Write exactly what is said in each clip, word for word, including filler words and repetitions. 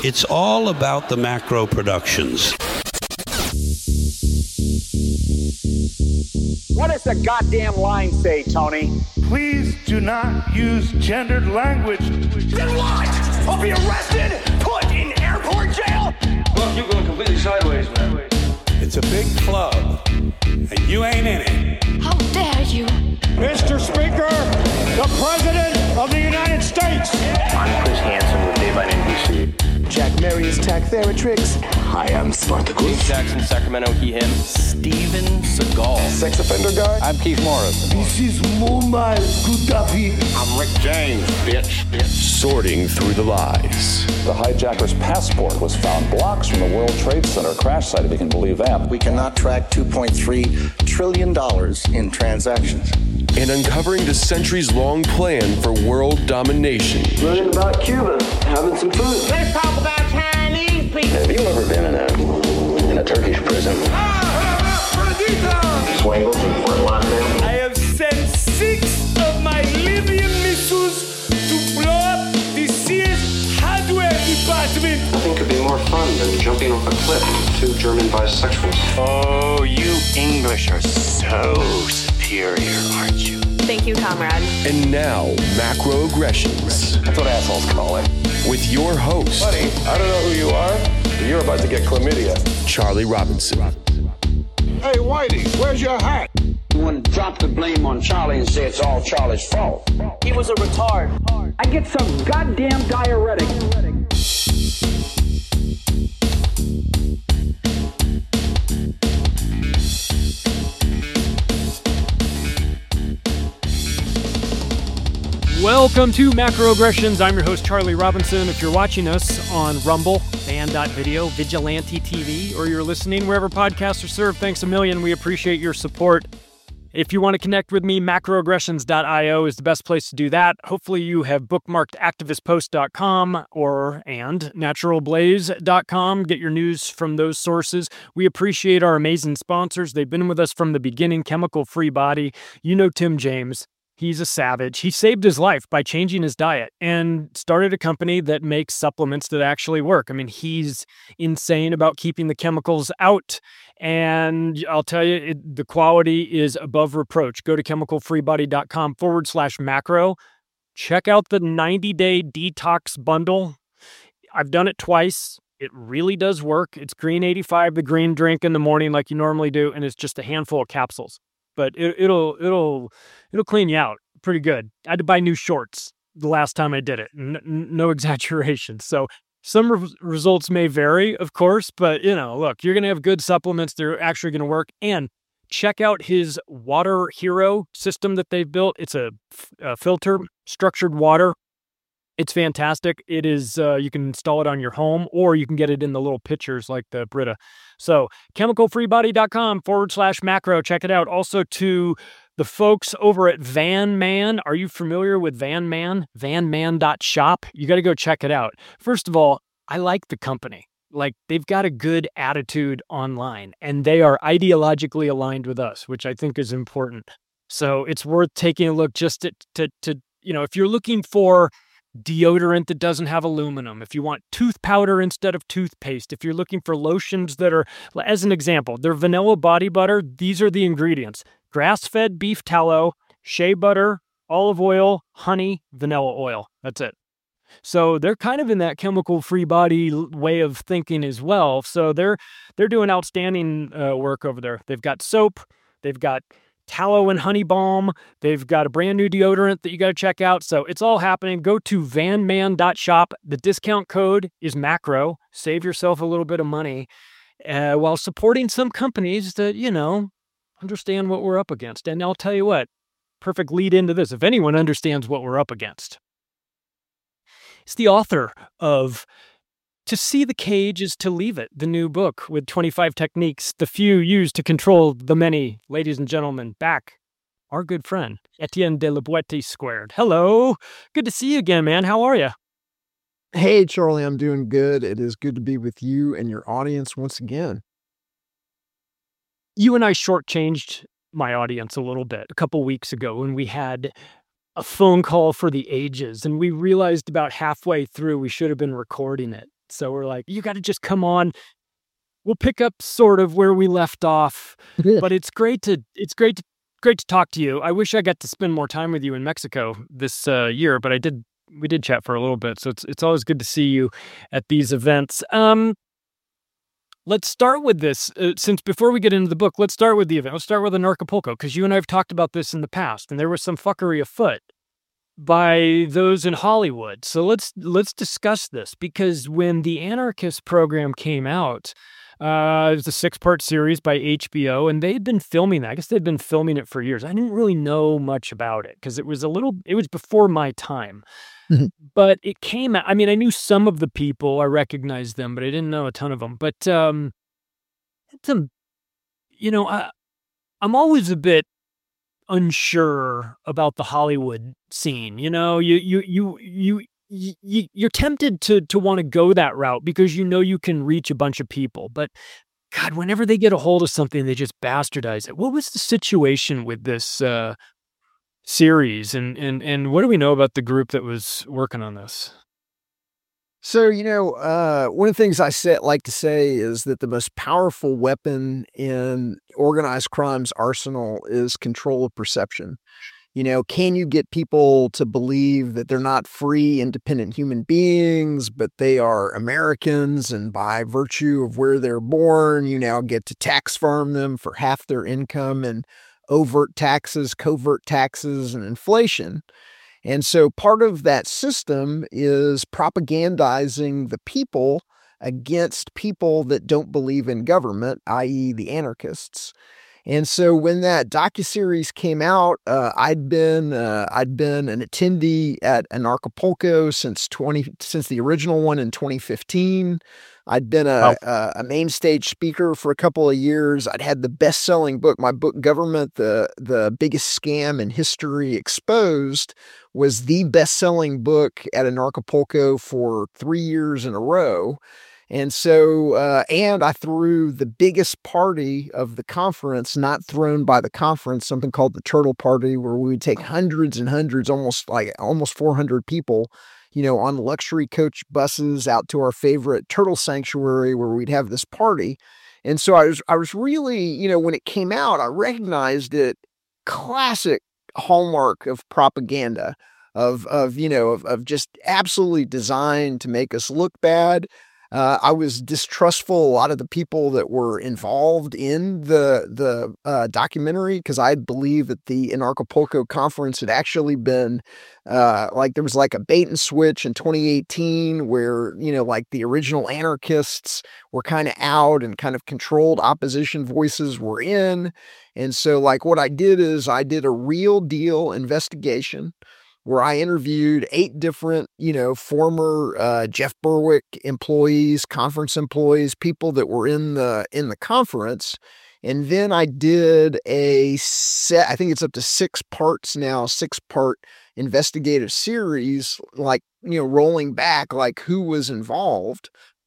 It's all about the Macro Productions. What does the goddamn line say, Tony? Please do not use gendered language. Then what? I'll be arrested, put in airport jail? Look, you're going completely sideways, man. It's a big club, and you ain't in it. How dare you? Mister Speaker, the President of the United States. I'm Chris Hansen with Daylight N B C. Jack Marius Tack Theratrix. Hi, I'm Spartacus. Jackson, Sacramento, he, him. Steven Seagal. Sex offender guy. I'm Keith Morris. This is Muammar Gaddafi. I'm Rick James, bitch. bitch. Sorting through the lies. The hijacker's passport was found blocks from the World Trade Center crash site, if you can believe that. We cannot track two point three trillion dollars in transactions. And uncovering the centuries-long plan for world domination. Learning about Cuba, having some food. Let's talk about Chinese people. Have you ever been in a in a Turkish prison? Swangles and Fort Lauderdale. I have sent six of my Libyan missiles to blow up the Sears hardware department. Nothing could be more fun than jumping off a cliff with two German bisexuals. Oh, you English are so superior, aren't you? Thank you, comrade. And now, Macroaggressions. That's what assholes call it. With your host. Buddy, I don't know who you are, but you're about to get chlamydia. Charlie Robinson. Hey, Whitey, where's your hat? You want to drop the blame on Charlie and say it's all Charlie's fault. He was a retard. I get some goddamn diuretic. Welcome to Macroaggressions. I'm your host, Charlie Robinson. If you're watching us on Rumble, fan dot video, Vigilante T V, or you're listening wherever podcasts are served, thanks a million. We appreciate your support. If you want to connect with me, macroaggressions dot io is the best place to do that. Hopefully you have bookmarked activist post dot com or and natural blaze dot com. Get your news from those sources. We appreciate our amazing sponsors. They've been with us from the beginning. Chemical Free Body. You know Tim James. He's a savage. He saved his life by changing his diet and started a company that makes supplements that actually work. I mean, he's insane about keeping the chemicals out. And I'll tell you, it, the quality is above reproach. Go to chemical free body dot com forward slash macro. Check out the ninety-day detox bundle. I've done it twice. It really does work. It's green eighty-five, the green drink in the morning like you normally do, and it's just a handful of capsules. But it, it'll it'll it'll clean you out pretty good. I had to buy new shorts the last time I did it. N- no exaggeration. So some re- results may vary, of course, but you know, look, you're gonna have good supplements. They're actually gonna work. And check out his Water Hero system that they've built. It's a, f- a filter, structured water. It's fantastic. It is, uh, you can install it on your home or you can get it in the little pitchers like the Brita. So chemical free body dot com forward slash macro. Check it out. Also to the folks over at Van Man. Are you familiar with Van Man? van man dot shop. You got to go check it out. First of all, I like the company. Like they've got a good attitude online and they are ideologically aligned with us, which I think is important. So it's worth taking a look just to, to, to you know, if you're looking for deodorant that doesn't have aluminum, if you want tooth powder instead of toothpaste, if you're looking for lotions that are, as an example, they're vanilla body butter, these are the ingredients: grass-fed beef tallow, shea butter, olive oil, honey, vanilla oil. That's it. So they're kind of in that chemical-free body way of thinking as well. So they're they're doing outstanding uh, work over there. They've got soap, they've got tallow and honey balm. They've got a brand new deodorant that you got to check out. So it's all happening. Go to van man dot shop. The discount code is macro. Save yourself a little bit of money uh, while supporting some companies that, you know, understand what we're up against. And I'll tell you what, perfect lead into this. If anyone understands what we're up against, it's the author of To See the Cage is to Leave It, the new book with twenty-five techniques the few use to control the many. Ladies and gentlemen, back, our good friend, Etienne de la Boétie squared. Hello. Good to see you again, man. How are you? Hey, Charlie, I'm doing good. It is good to be with you and your audience once again. You and I shortchanged my audience a little bit a couple weeks ago when we had a phone call for the ages, and we realized about halfway through we should have been recording it. So we're like, you got to just come on. We'll pick up sort of where we left off. But it's great to it's great to great to talk to you. I wish I got to spend more time with you in Mexico this uh, year, but I did. We did chat for a little bit, so it's it's always good to see you at these events. Um, let's start with this. Uh, since before we get into the book, let's start with the event. Let's start with Anarchapulco, because you and I have talked about this in the past, and there was some fuckery afoot by those in Hollywood. So let's let's discuss this, because when the Anarchist program came out, uh, it was a six-part series by H B O, and they had been filming that. I guess they'd been filming it for years. I didn't really know much about it because it was a little. It was before my time. But it came out, I mean, I knew some of the people, I recognized them, but I didn't know a ton of them. But, um, some, you know, I, I'm always a bit unsure about the Hollywood scene. You know, you, you, you, you, you you're tempted to, to want to go that route because you know you can reach a bunch of people. But God, whenever they get a hold of something, they just bastardize it. What was the situation with this, uh, series, and and and what do we know about the group that was working on this? So, you know, uh, one of the things I say, like to say is that the most powerful weapon in organized crime's arsenal is control of perception. You know, can you get people to believe that they're not free, independent human beings, but they are Americans, and by virtue of where they're born, you now get to tax farm them for half their income and overt taxes, covert taxes, and inflation. And so part of that system is propagandizing the people against people that don't believe in government, that is the anarchists. And so when that docuseries came out, uh, I'd been uh, I'd been an attendee at Anarchapulco since twenty since the original one in twenty fifteen. I'd been a, a, a main stage speaker for a couple of years. I'd had the best-selling book. My book, Government, the the biggest scam in history exposed, was the best-selling book at Anarchapulco for three years in a row. And so, uh, and I threw the biggest party of the conference, not thrown by the conference, something called the Turtle Party, where we would take hundreds and hundreds, almost like almost four hundred people, you know, on luxury coach buses out to our favorite turtle sanctuary where we'd have this party. And so I was, I was really, you know, when it came out, I recognized it, classic hallmark of propaganda, of, of, you know, of, of just absolutely designed to make us look bad. Uh, I was distrustful of a lot of the people that were involved in the the uh, documentary, because I believed that the Anarchapulco conference had actually been uh, like there was like a bait and switch in twenty eighteen where, you know, like the original anarchists were kind of out and kind of controlled opposition voices were in. And so like what I did is I did a real deal investigation where I interviewed eight different, you know, former uh, Jeff Berwick employees, conference employees, people that were in the in the conference. And then I did a set, I think it's up to six parts now, six part investigative series, like, you know, rolling back, like who was involved.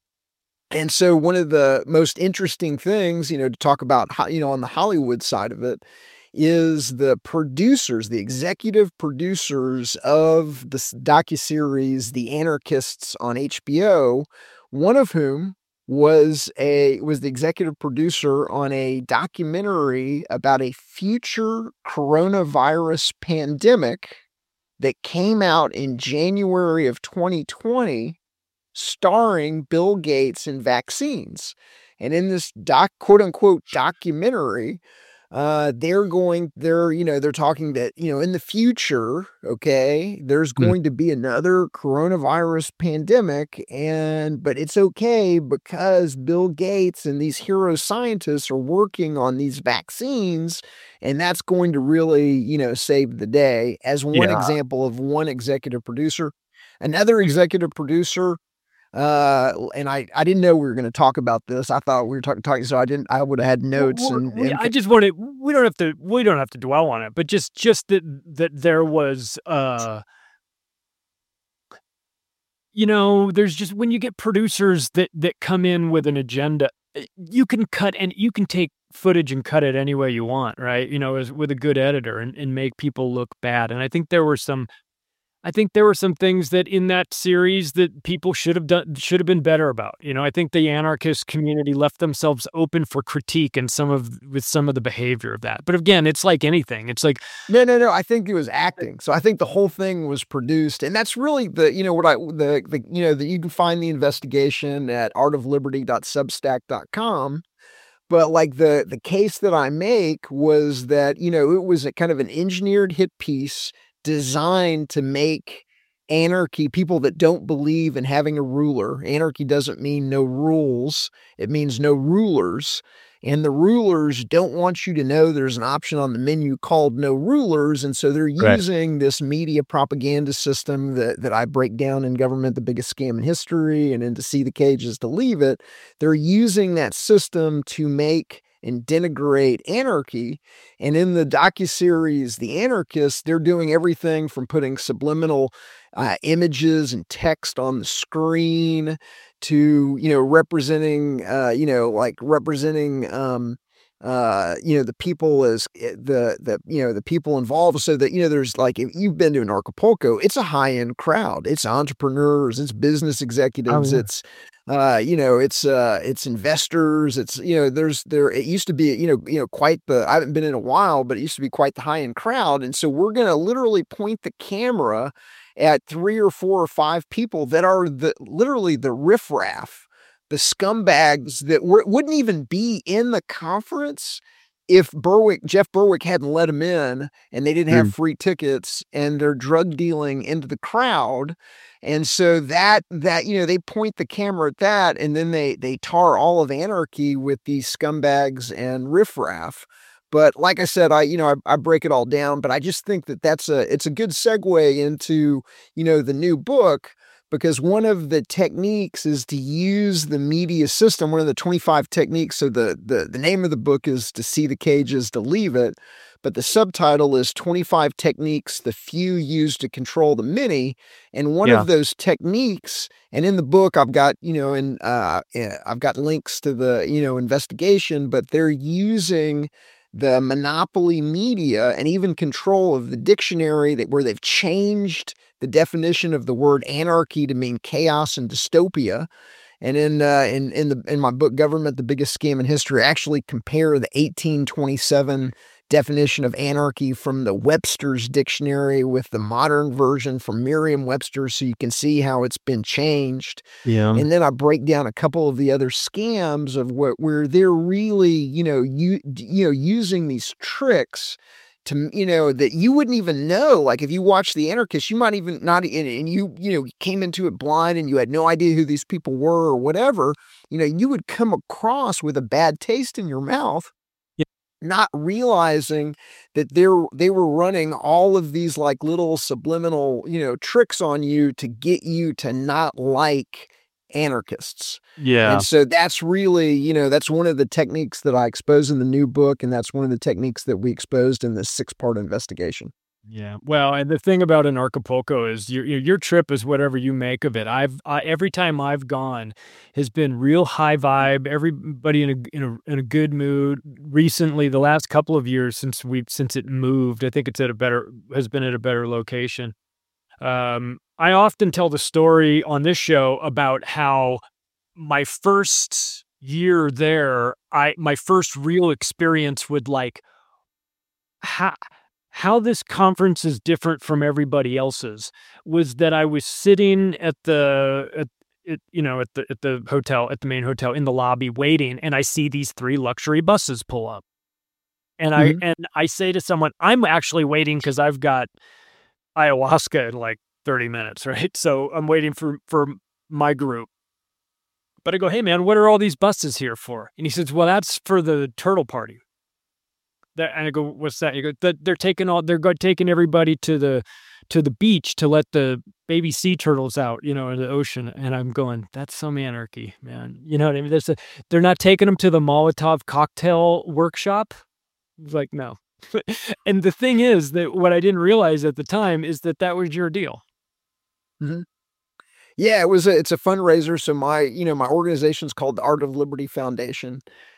And so one of the most interesting things, you know, to talk about, how, you know, on the Hollywood side of it, is the producers, the executive producers of the docuseries, The Anarchists on H B O, one of whom was a was the executive producer on a documentary about a future coronavirus pandemic that came out in January of twenty twenty, starring Bill Gates and vaccines. And in this doc, quote unquote, documentary, Uh, they're going, they're, you know, they're talking that, you know, in the future, okay, there's going mm. to be another coronavirus pandemic, and, but it's okay because Bill Gates and these hero scientists are working on these vaccines, and that's going to really, you know, save the day, as one yeah. example of one executive producer. Another executive producer, Uh, and I, I didn't know we were going to talk about this. I thought we were talking, talking, so I didn't, I would have had notes. Well, and, we, and I just wanted, we don't have to, we don't have to dwell on it, but just, just that, that there was, uh, you know, there's just, when you get producers that, that come in with an agenda, you can cut and you can take footage and cut it any way you want, right? You know, as with a good editor, and, and make people look bad. And I think there were some, I think there were some things that in that series that people should have done, should have been better about. You know, I think the anarchist community left themselves open for critique and some of, with some of the behavior of that. But again, it's like anything. It's like, no, no, no. I think it was acting. So I think the whole thing was produced, and that's really the, you know, what I, the, the you know, that you can find the investigation at art of liberty dot substack dot com. But like the, the case that I make was that, you know, it was a kind of an engineered hit piece designed to make anarchy, people that don't believe in having a ruler. Anarchy doesn't mean no rules. It means no rulers. And the rulers don't want you to know there's an option on the menu called no rulers. And so they're using right. this media propaganda system that, that I break down in Government, the Biggest Scam in History, and in To See the Cages, to Leave It. They're using that system to make and denigrate anarchy. And in the docuseries, The Anarchists, they're doing everything from putting subliminal uh, images and text on the screen to, you know, representing, uh, you know, like representing, um, uh, you know, the people as the, the, you know, the people involved. So that, you know, there's like, if you've been to an Acapulco, it's a high end crowd. It's entrepreneurs, it's business executives, oh, yeah. it's, uh, you know, it's, uh, it's investors. It's, you know, there's there, it used to be, you know, you know, quite the, I haven't been in a while, but it used to be quite the high end crowd. And so we're going to literally point the camera at three or four or five people that are the, literally the riffraff, the scumbags that were, wouldn't even be in the conference if Berwick, Jeff Berwick hadn't let them in and they didn't have mm. free tickets, and they're drug dealing into the crowd. And so that, that, you know, they point the camera at that, and then they, they tar all of anarchy with these scumbags and riffraff. But like I said, I, you know, I, I break it all down, but I just think that that's a, it's a good segue into, you know, the new book, because one of the techniques is to use the media system, one of the twenty-five techniques. So the, the, the name of the book is To See the Cages, to Leave It. But the subtitle is twenty-five Techniques the Few Use to Control the Many. And one yeah. of those techniques, and in the book, I've got, you know, and uh, I've got links to the, you know, investigation, but they're using the monopoly media and even control of the dictionary, that where they've changed the definition of the word anarchy to mean chaos and dystopia. And in uh, in in the in my book, Government, the Biggest Scam in History, I actually compare the eighteen twenty-seven definition of anarchy from the Webster's dictionary with the modern version from Merriam-Webster, so you can see how it's been changed. Yeah. And then I break down a couple of the other scams of what where they're really, you know, you you know, using these tricks to, you know, that you wouldn't even know. Like if you watch The Anarchist, you might even not, and you, you know, came into it blind and you had no idea who these people were or whatever, you know, you would come across with a bad taste in your mouth, yeah. not realizing that they're, they were running all of these like little subliminal, you know, tricks on you to get you to not like anarchists. Yeah. And so that's really, you know, that's one of the techniques that I expose in the new book. And that's one of the techniques that we exposed in this six part investigation. Yeah. Well, and the thing about an Acapulco is your, your trip is whatever you make of it. I've, I, every time I've gone has been real high vibe, everybody in a, in a, in a good mood. Recently, the last couple of years since we, since it moved, I think it's at a better, has been at a better location. Um, I often tell the story on this show about how my first year there, I my first real experience with like how how this conference is different from everybody else's was that I was sitting at the at, at you know at the at the hotel at the main hotel in the lobby waiting, and I see these three luxury buses pull up, and mm-hmm. I and I say to someone, I'm actually waiting because I've got ayahuasca in like thirty minutes, right? So I'm waiting for, for my group. But I go, hey man, what are all these buses here for? And he says, well, that's for the turtle party. That, and I go, what's that? You go, they're taking all, they're taking everybody to the, to the beach to let the baby sea turtles out, you know, in the ocean. And I'm going, that's some anarchy, man. You know what I mean? There's a, they're not taking them to the Molotov cocktail workshop. Like, no. And the thing is that what I didn't realize at the time is that that was your deal. Mm-hmm. Yeah, it was a, it's a fundraiser. So my, you know, my organization's called the Art of Liberty Foundation.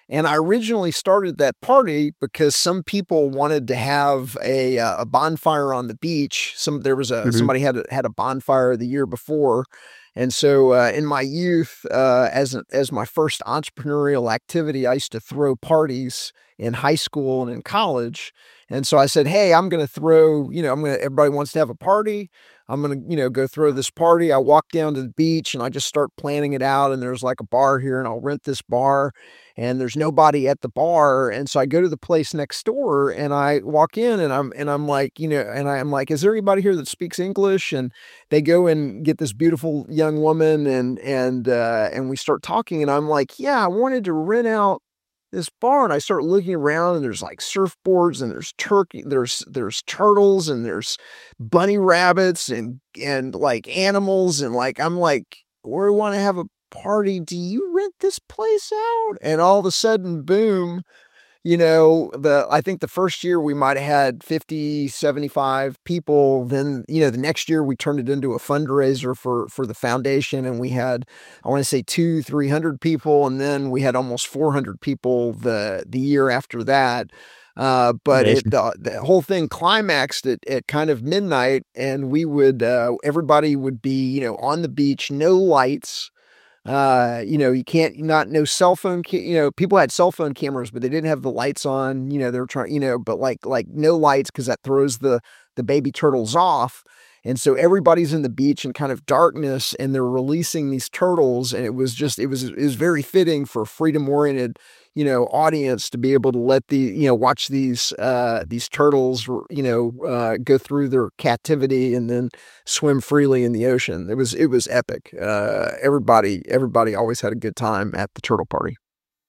And I originally started that party because some people wanted to have a a bonfire on the beach. Some there was a mm-hmm. somebody had a, had a bonfire the year before, and so uh, in my youth, uh, as a, as my first entrepreneurial activity, I used to throw parties in high school and in college. And so I said, hey, I'm going to throw, you know, I'm going to, everybody wants to have a party. I'm going to, you know, go throw this party. I walk down to the beach and I just start planning it out. And there's like a bar here and I'll rent this bar and there's nobody at the bar. And so I go to the place next door and I walk in and I'm, and I'm like, you know, and I'm like, is there anybody here that speaks English? And they go and get this beautiful young woman and, and, uh, and we start talking and I'm like, yeah, I wanted to rent out this bar. And I start looking around and there's like surfboards and there's turkey, there's, there's turtles and there's bunny rabbits and, and like animals. And like, I'm like, we want to have a party. Do you rent this place out? And all of a sudden, boom, you know, the, I think the first year we might've had fifty, seventy-five people. Then, you know, the next year we turned it into a fundraiser for, for the foundation. And we had, I want to say two, three hundred people. And then we had almost four hundred people the, the year after that. Uh, but it, the, the whole thing climaxed at, at kind of midnight and we would, uh, everybody would be, you know, on the beach, no lights. Uh, you know, you can't not no cell phone, ca- you know, people had cell phone cameras, but they didn't have the lights on, you know, they were trying, you know, but like, like no lights cause that throws the, the baby turtles off. And so everybody's in the beach in kind of darkness and they're releasing these turtles. And it was just, it was, it was very fitting for freedom oriented, you know, audience to be able to let the, you know, watch these, uh, these turtles, you know, uh, go through their captivity and then swim freely in the ocean. It was, it was epic. Uh, everybody, everybody always had a good time at the turtle party.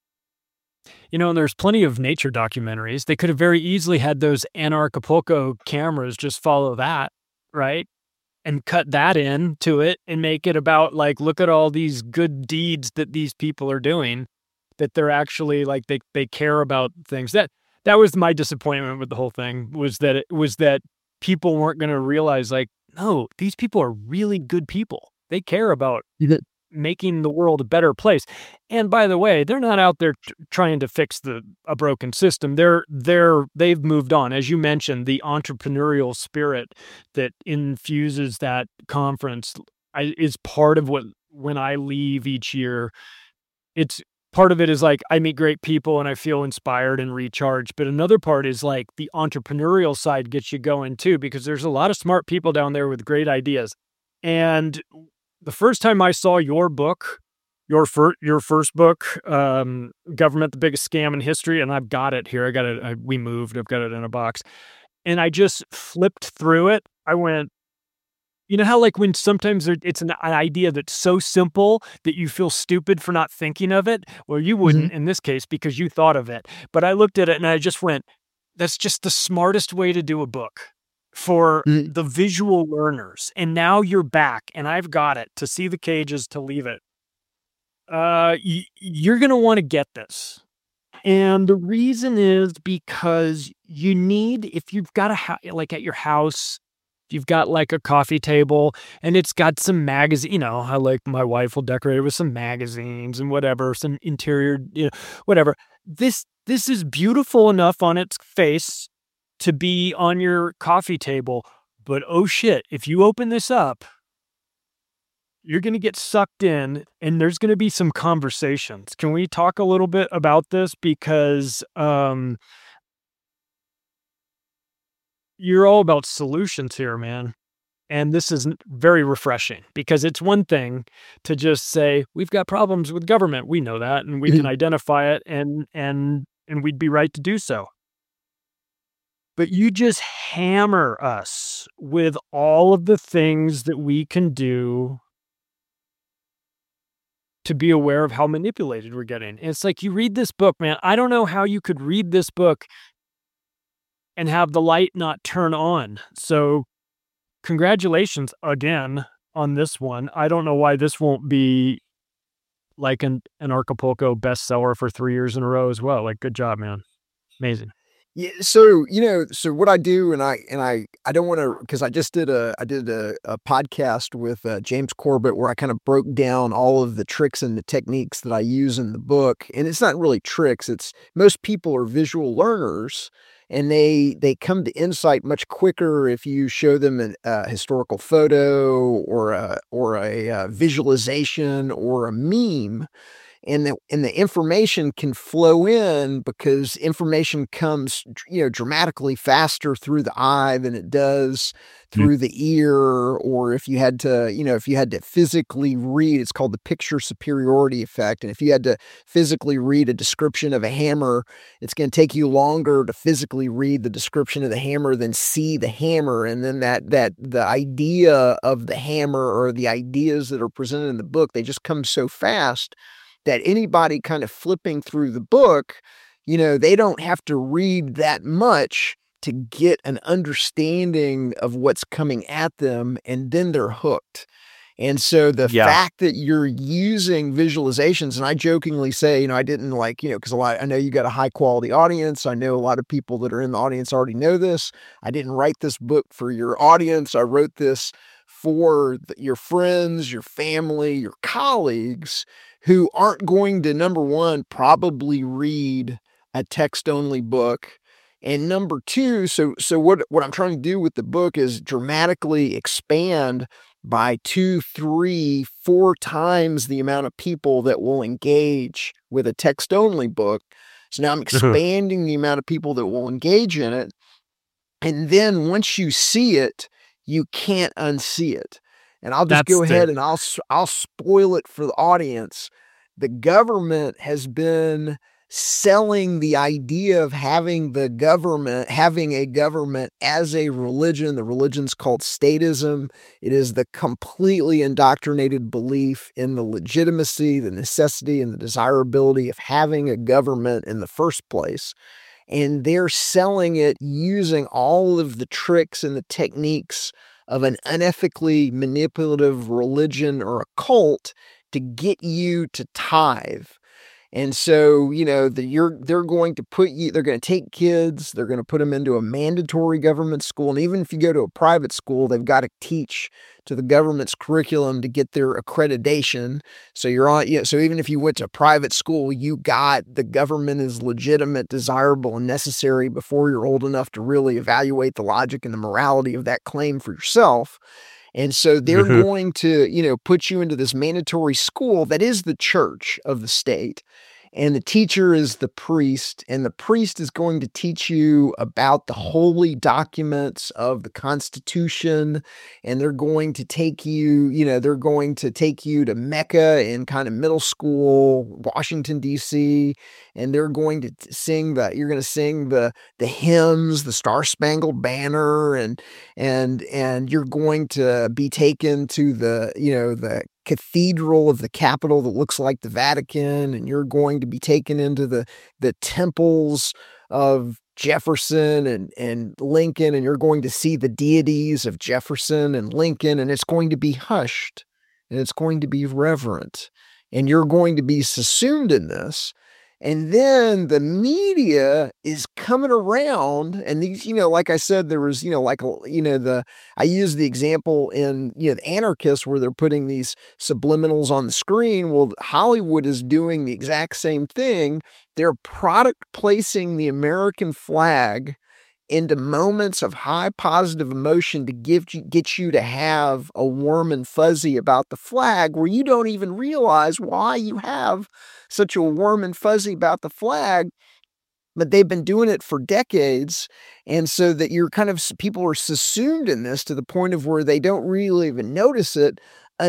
You know, and there's plenty of nature documentaries. They could have very easily had those Anarchapulco cameras just follow that, right? And cut that into it and make it about like, look at all these good deeds that these people are doing, that they're actually like, they, they care about things. That, that was my disappointment with the whole thing, was that it was that people weren't going to realize like, no, these people are really good people. They care about making the world a better place. And by the way, they're not out there t- trying to fix the a broken system. They're they're they've moved on. As you mentioned, the entrepreneurial spirit that infuses that conference I, is part of what, when I leave each year, it's part of it is like I meet great people and I feel inspired and recharged. But another part is like the entrepreneurial side gets you going too, because there's a lot of smart people down there with great ideas. And the first time I saw your book, your fir- your first book, um, Government, the Biggest Scam in History, and I've got it here. I got it. I, we moved. I've got it in a box. And I just flipped through it. I went, you know how like when sometimes there, it's an, an idea that's so simple that you feel stupid for not thinking of it? Well, you wouldn't mm-hmm. in this case because you thought of it. But I looked at it and I just went, that's just the smartest way to do a book for mm. the visual learners. And now you're back and I've got it to see the cages, to leave it. Uh, y- you're going to want to get this. And the reason is because you need, if you've got a, ha- like at your house, you've got like a coffee table and it's got some magazine, you know, I like my wife will decorate it with some magazines and whatever, some interior, you know, whatever. This, this is beautiful enough on its face to be on your coffee table, but oh shit, if you open this up, you're going to get sucked in and there's going to be some conversations. Can we talk a little bit about this? Because um, you're all about solutions here, man. And this is very refreshing because it's one thing to just say, we've got problems with government. We know that and we can identify it and, and, and we'd be right to do so. But you just hammer us with all of the things that we can do to be aware of how manipulated we're getting. And it's like, you read this book, man. I don't know how you could read this book and have the light not turn on. So congratulations again on this one. I don't know why this won't be like an, an Acapulco bestseller for three years in a row as well. Like, good job, man. Amazing. Yeah, so you know, so what I do, and I and I I don't want to, because I just did a I did a, a podcast with uh, James Corbett where I kind of broke down all of the tricks and the techniques that I use in the book, and it's not really tricks. It's most people are visual learners, and they they come to insight much quicker if you show them a uh, historical photo or a or a uh, visualization or a meme. And the, and the information can flow in because information comes, you know, dramatically faster through the eye than it does through mm. the ear. Or if you had to, you know, if you had to physically read, it's called the picture superiority effect. And if you had to physically read a description of a hammer, it's going to take you longer to physically read the description of the hammer than see the hammer. And then that, that the idea of the hammer or the ideas that are presented in the book, they just come so fast that anybody kind of flipping through the book, you know, they don't have to read that much to get an understanding of what's coming at them, and then they're hooked. And so the yeah. fact that you're using visualizations, and I jokingly say, you know, I didn't like, you know, because a lot, I know you got a high quality audience. I know a lot of people that are in the audience already know this. I didn't write this book for your audience. I wrote this for the, your friends, your family, your colleagues, who aren't going to, number one, probably read a text-only book. And number two, so so what, what I'm trying to do with the book is dramatically expand by two, three, four times the amount of people that will engage with a text-only book. So now I'm expanding the amount of people that will engage in it. And then once you see it, you can't unsee it. And I'll just That's go ahead the... and I'll I'll spoil it for the audience. The government has been selling the idea of having the government, having a government as a religion. The religion's called statism. It is the completely indoctrinated belief in the legitimacy, the necessity, and the desirability of having a government in the first place. And they're selling it using all of the tricks and the techniques of an unethically manipulative religion or a cult to get you to tithe. And so, you know, the, you're, they're going to put you, they're going to take kids, they're going to put them into a mandatory government school. And even if you go to a private school, they've got to teach to the government's curriculum to get their accreditation. So you're on, you know, so even if you went to a private school, you got the government is legitimate, desirable, and necessary before you're old enough to really evaluate the logic and the morality of that claim for yourself. And so they're mm-hmm. going to, you know, put you into this mandatory school that is the church of the state. And the teacher is the priest, and the priest is going to teach you about the holy documents of the Constitution. And they're going to take you, you know, they're going to take you to Mecca in kind of middle school, Washington, D C, and they're going to sing the, you're going to sing the, the hymns, the Star Spangled Banner, and, and, and you're going to be taken to the, you know, the cathedral of the capital that looks like the Vatican, and you're going to be taken into the, the temples of Jefferson and, and Lincoln, and you're going to see the deities of Jefferson and Lincoln, and it's going to be hushed, and it's going to be reverent, and you're going to be subsumed in this. And then the media is coming around, and these, you know, like I said, there was, you know, like, you know, the, I use the example in, you know, the Anarchists where they're putting these subliminals on the screen. Well, Hollywood is doing the exact same thing. They're product placing the American flag into moments of high positive emotion to give you, get you to have a warm and fuzzy about the flag, where you don't even realize why you have such a warm and fuzzy about the flag. But they've been doing it for decades. And so that you're kind of, people are subsumed in this to the point of where they don't really even notice it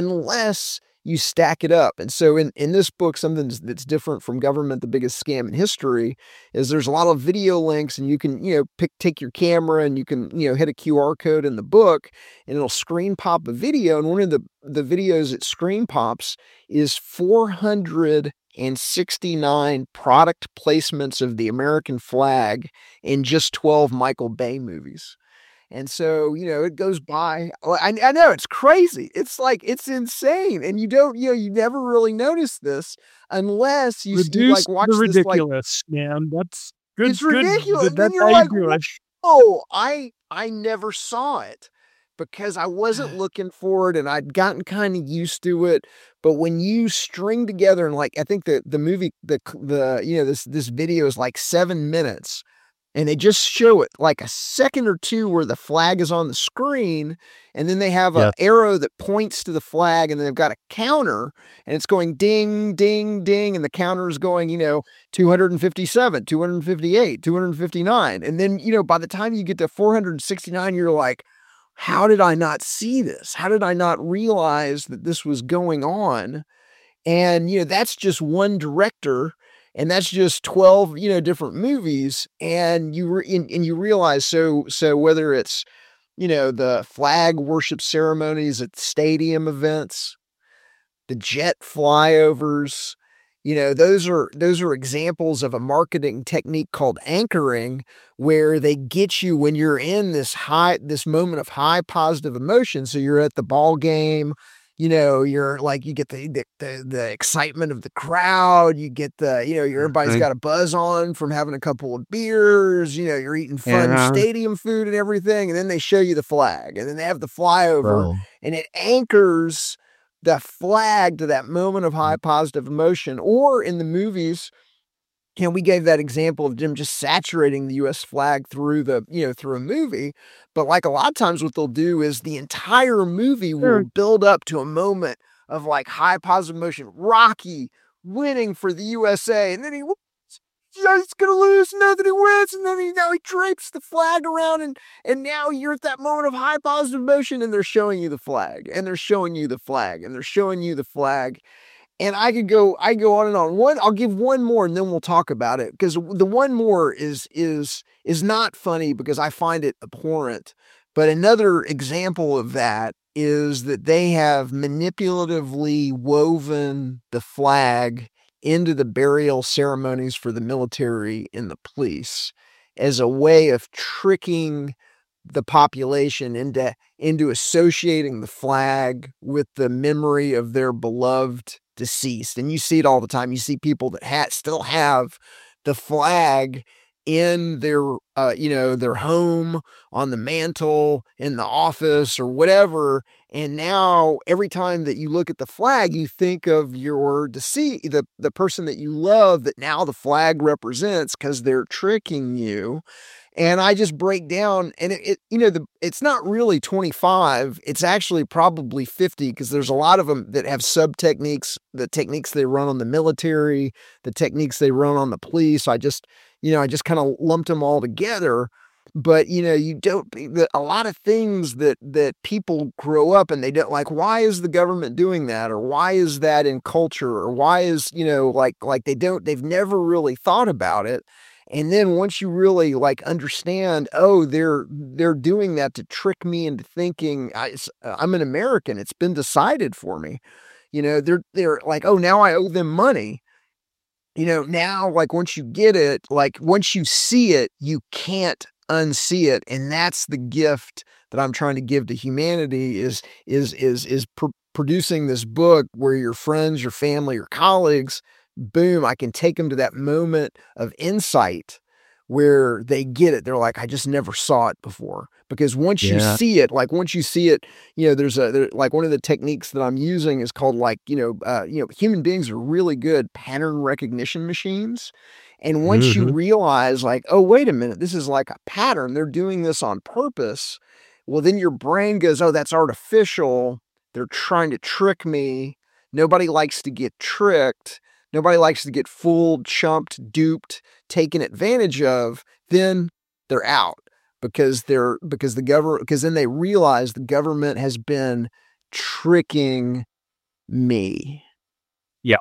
unless you stack it up. And so in, in this book, something that's different from Government, the Biggest Scam in History, is there's a lot of video links, and you can, you know, pick, take your camera and you can, you know, hit a Q R code in the book and it'll screen pop a video. And one of the, the videos that screen pops is four hundred sixty-nine product placements of the American flag in just twelve Michael Bay movies. And so, you know, it goes by. I, I know it's crazy. It's like, it's insane. And you don't, you know, you never really notice this unless you, Reduce you like watch the ridiculous, this, like, man. That's, Good, it's ridiculous. Good, And then that's you're how like, you do it. oh, I I never saw it because I wasn't looking for it and I'd gotten kind of used to it. But when you string together and like, I think the the movie, the the you know this this video is like seven minutes. And they just show it like a second or two where the flag is on the screen. And then they have an Yeah. arrow that points to the flag. And then they've got a counter and it's going ding, ding, ding. And the counter is going, you know, two hundred fifty-seven, two hundred fifty-eight, two hundred fifty-nine. And then, you know, by the time you get to four hundred sixty-nine, you're like, how did I not see this? How did I not realize that this was going on? And, you know, that's just one director. And that's just twelve, you know, different movies. And you re- and, and you realize, so, so whether it's, you know, the flag worship ceremonies at stadium events, the jet flyovers, you know, those are, those are examples of a marketing technique called anchoring, where they get you when you're in this high, this moment of high positive emotion. So you're at the ball game, you know, you're like, you get the, the, the, the excitement of the crowd, you get the, you know, everybody's got a buzz on from having a couple of beers, you know, you're eating fun Yeah. stadium food and everything. And then they show you the flag and then they have the flyover Bro. and it anchors the flag to that moment of high positive emotion. Or in the movies, you know, we gave that example of them just saturating the U S flag through the, you know, through a movie. But like a lot of times what they'll do is the entire movie will Sure. build up to a moment of like high positive emotion. Rocky winning for the U S A. And then he, yeah, he's going to lose. And then he wins. And then he, now he drapes the flag around. And, and now you're at that moment of high positive emotion and they're showing you the flag and they're showing you the flag and they're showing you the flag. And I could go, I go on and on. One, I'll give one more and then we'll talk about it. Because the one more is, is, is not funny because I find it abhorrent. But another example of that is that they have manipulatively woven the flag into the burial ceremonies for the military and the police as a way of tricking the population into, into associating the flag with the memory of their beloved deceased. And you see it all the time. You see people that ha- still have the flag in their, uh, you know, their home, on the mantle, in the office or whatever. And now every time that you look at the flag, you think of your deceased, the, the person that you love that now the flag represents because they're tricking you. And I just break down and it, it you know, the, it's not really twenty-five. It's actually probably fifty because there's a lot of them that have sub techniques, the techniques they run on the military, the techniques they run on the police. I just, you know, I just kind of lumped them all together. But, you know, you don't, a lot of things that, that people grow up and they don't like, why is the government doing that? Or why is that in culture? Or why is, you know, like, like they don't, they've never really thought about it. And then once you really like understand, oh, they're, they're doing that to trick me into thinking I, I'm an American. It's been decided for me. You know, they're, they're like, oh, now I owe them money. You know, now, like once you get it, like once you see it, you can't unsee it. And that's the gift that I'm trying to give to humanity is, is, is, is pr- producing this book where your friends, your family, your colleagues, boom, I can take them to that moment of insight where they get it. They're like, I just never saw it before. Because once yeah. you see it, like once you see it, you know, there's a, there, like one of the techniques that I'm using is called like, you know, uh, you know, human beings are really good pattern recognition machines. And once mm-hmm. you realize like, oh, wait a minute, this is like a pattern. They're doing this on purpose. Well, then your brain goes, oh, that's artificial. They're trying to trick me. Nobody likes to get tricked. Nobody likes to get fooled, chumped, duped, taken advantage of. Then they're out because they're, because the government, because then they realize the government has been tricking me. Yeah.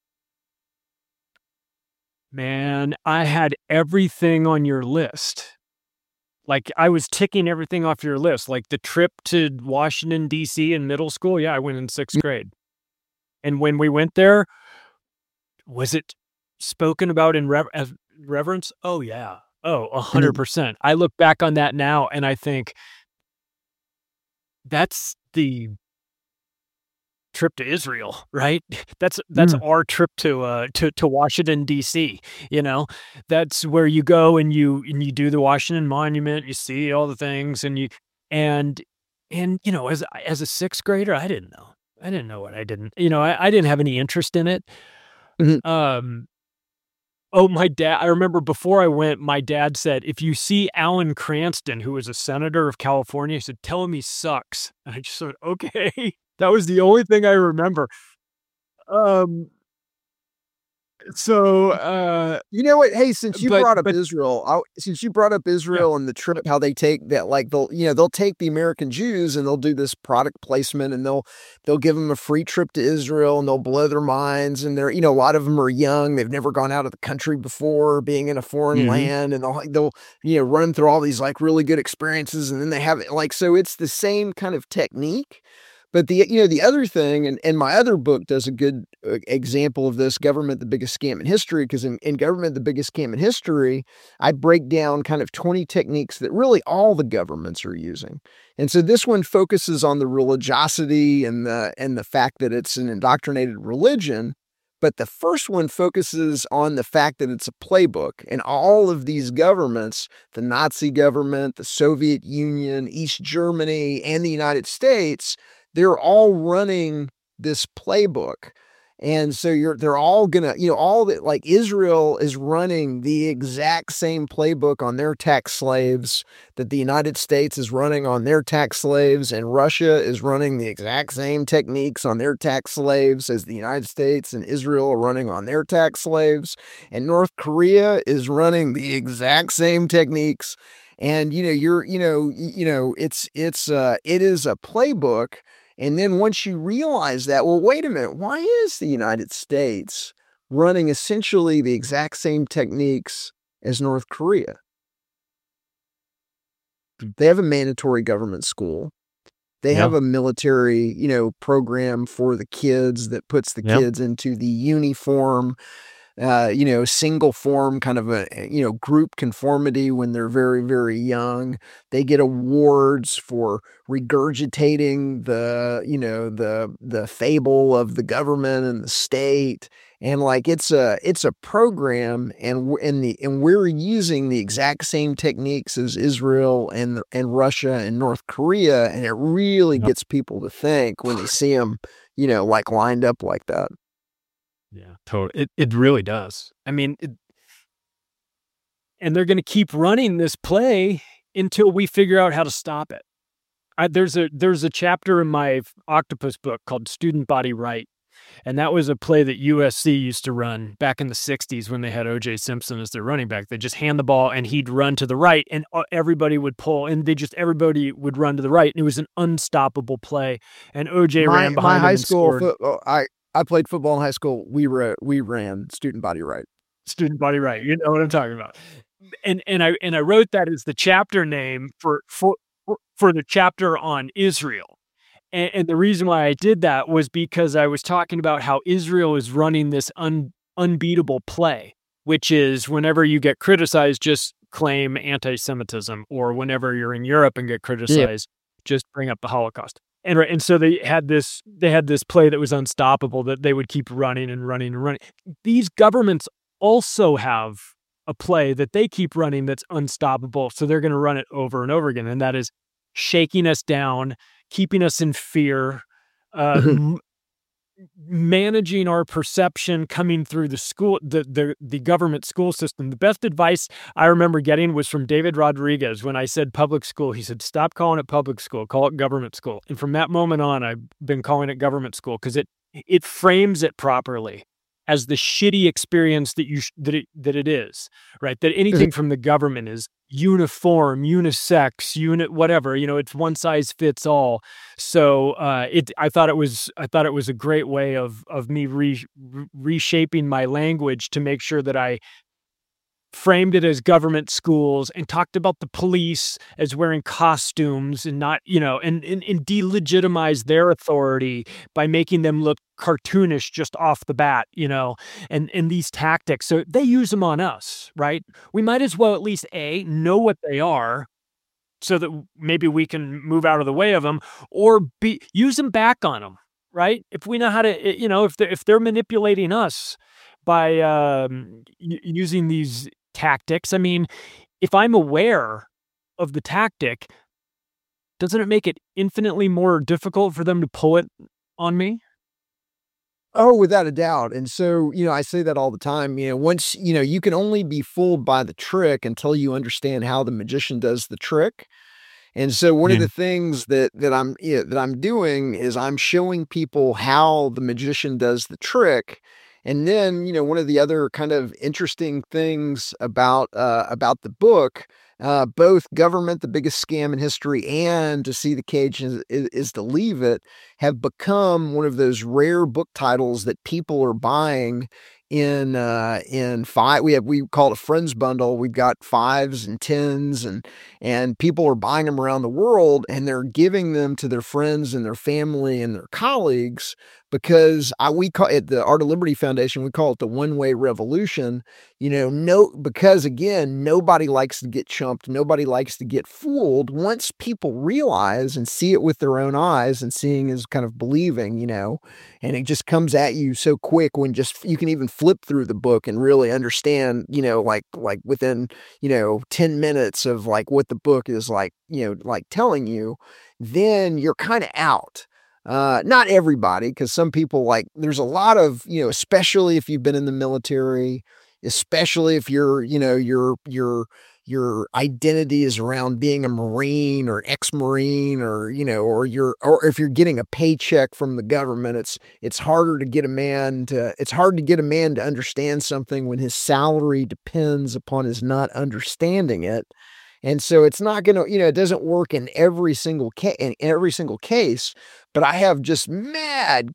Man, I had everything on your list. Like I was ticking everything off your list, like the trip to Washington, D C in middle school. Yeah, I went in sixth grade. And when we went there, was it spoken about in rever- as reverence? Oh, yeah. Oh, a hundred percent. I look back on that now and I think that's the, trip to Israel, right? That's that's mm. our trip to uh to, to Washington D C. You know, that's where you go and you and you do the Washington Monument. You see all the things, and you and and you know, as as a sixth grader, I didn't know. I didn't know what I didn't. You know, I, I didn't have any interest in it. Mm-hmm. Um. Oh, my dad, I remember before I went, my dad said, if you see Alan Cranston, who was a senator of California, he said, tell him he sucks. And I just said, okay. That was the only thing I remember. Um, so, uh, you know what? Hey, since you but, brought up but, Israel, I, since you brought up Israel yeah. and the trip, how they take that, like they'll, you know, they'll take the American Jews and they'll do this product placement and they'll, they'll give them a free trip to Israel and they'll blow their minds. And they're, you know, a lot of them are young. They've never gone out of the country before, being in a foreign mm-hmm. land, and they'll, they'll, you know, run through all these like really good experiences. And then they have it like, so it's the same kind of technique. But the, you know, the other thing, and, and my other book does a good uh, example of this, Government, the Biggest Scam in History, because in, in Government, the Biggest Scam in History, I break down kind of twenty techniques that really all the governments are using. And so this one focuses on the religiosity and the, and the fact that it's an indoctrinated religion. But the first one focuses on the fact that it's a playbook, and all of these governments, the Nazi government, the Soviet Union, East Germany, and the United States, they're all running this playbook. And so you're, they're all gonna, you know, all that, like Israel is running the exact same playbook on their tax slaves that the United States is running on their tax slaves, and Russia is running the exact same techniques on their tax slaves as the United States and Israel are running on their tax slaves, and North Korea is running the exact same techniques. And, you know, you're, you know, you know, it's, it's, uh, it is a playbook. And then once you realize that, well, wait a minute, why is the United States running essentially the exact same techniques as North Korea? They have a mandatory government school. They yeah. have a military, you know, program for the kids that puts the yep. kids into the uniform, uh, you know, single form kind of a, you know, group conformity when they're very, very young. They get awards for regurgitating the, you know, the, the fable of the government and the state. And like, it's a, it's a program, and in the, and we're using the exact same techniques as Israel and, and Russia and North Korea. And it really yep. gets people to think when they see them, you know, like lined up like that. Yeah, totally. It it really does. I mean, it, and they're going to keep running this play until we figure out how to stop it. I, there's a there's a chapter in my Octopus book called Student Body Right, and that was a play that U S C used to run back in the sixties when they had O J Simpson as their running back. They just hand the ball and he'd run to the right, and everybody would pull, and they just everybody would run to the right, and it was an unstoppable play. And O J my, ran behind my high him school. and Fo- I I played football in high school. We were we ran Student Body Right. Student Body Right. You know what I'm talking about. And and I and I wrote that as the chapter name for for for the chapter on Israel. And, and the reason why I did that was because I was talking about how Israel is running this un, unbeatable play, which is whenever you get criticized, just claim anti-Semitism, or whenever you're in Europe and get criticized, yeah. just bring up the Holocaust. And and so they had this they had this play that was unstoppable, that they would keep running and running and running. These governments also have a play that they keep running that's unstoppable. So they're going to run it over and over again. And that is shaking us down, keeping us in fear, uh, m- managing our perception coming through the school, the, the, the government school system. The best advice I remember getting was from David Rodriguez. When I said public school, he said, stop calling it public school, call it government school. And from that moment on, I've been calling it government school because it, it frames it properly as the shitty experience that you sh- that it that it is, right? That anything from the government is uniform, unisex, unit, whatever. You know, it's one size fits all. So uh, it, I thought it was, I thought it was a great way of of me re- reshaping my language to make sure that I framed it as government schools and talked about the police as wearing costumes and not, you know, and, and, and delegitimize their authority by making them look cartoonish just off the bat, you know, and, and these tactics. So they use them on us, right? We might as well at least A, know what they are so that maybe we can move out of the way of them, or B, use them back on them. right? If we know how to, you know, if they're, if they're manipulating us by um, y- using these tactics, I mean, if I'm aware of the tactic, doesn't it make it infinitely more difficult for them to pull it on me? Oh, without a doubt. And so, you know, I say that all the time. You know, once, you know, you can only be fooled by the trick until you understand how the magician does the trick. And so one yeah. of the things that that I'm you know, that I'm doing is I'm showing people how the magician does the trick. And then, you know, one of the other kind of interesting things about uh, about the book, uh, both Government, the Biggest Scam in History, and To See the Cage is, is, is to Leave It, have become one of those rare book titles that people are buying in uh in five we have we call it a friends bundle. We've got fives and tens, and and people are buying them around the world, and they're giving them to their friends and their family and their colleagues, because I we call it the Art of Liberty Foundation, we call it the one-way revolution. You know, no, because again, nobody likes to get chumped, nobody likes to get fooled. Once people realize and see it with their own eyes, and seeing is kind of believing, you know, and it just comes at you so quick when just you can even flip through the book and really understand, you know, like like within, you know, ten minutes of like what the book is like, you know, like telling you, then you're kind of out. Uh, not everybody, because some people, like, there's a lot of, you know, especially if you've been in the military, especially if you're, you know, your your your identity is around being a Marine or ex-Marine, or, you know, or you're, or if you're getting a paycheck from the government, it's, it's harder to get a man to, it's hard to get a man to understand something when his salary depends upon his not understanding it. And so it's not going to, you know, it doesn't work in every single case, in every single case, but I have just mad,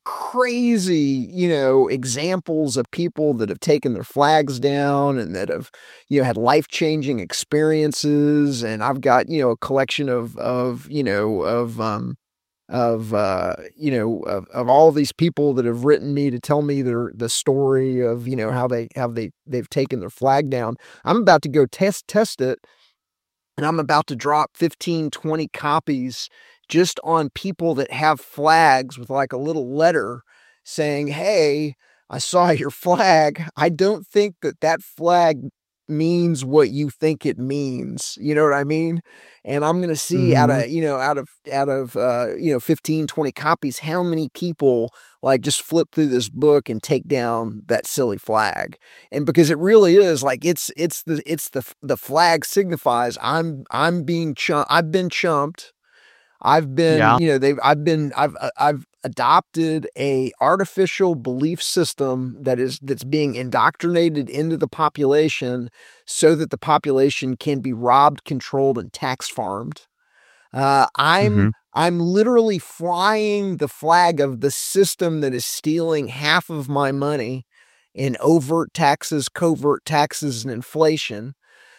crazy, you know, examples of people that have taken their flags down and that have, you know, had life-changing experiences. And I've got, you know, a collection of, of, you know, of, um, of, uh, you know, of, of all of these people that have written me to tell me their, the story of, you know, how they, how they, they've taken their flag down. I'm about to go test, test it. And I'm about to drop fifteen, twenty copies just on people that have flags with like a little letter saying, hey, I saw your flag. I don't think that that flag means what you think it means. You know what I mean? And I'm going to see mm-hmm. out of, you know, out of, out of, uh, you know, fifteen, twenty copies, how many people like just flip through this book and take down that silly flag. And because it really is like, it's, it's the, it's the, the flag signifies I'm, I'm being chumped. I've been chumped. I've been, yeah. you know, they've, I've been, I've, I've adopted a artificial belief system that is, that's being indoctrinated into the population so that the population can be robbed, controlled, and tax farmed. Uh, I'm, mm-hmm. I'm literally flying the flag of the system that is stealing half of my money in overt taxes, covert taxes, and inflation.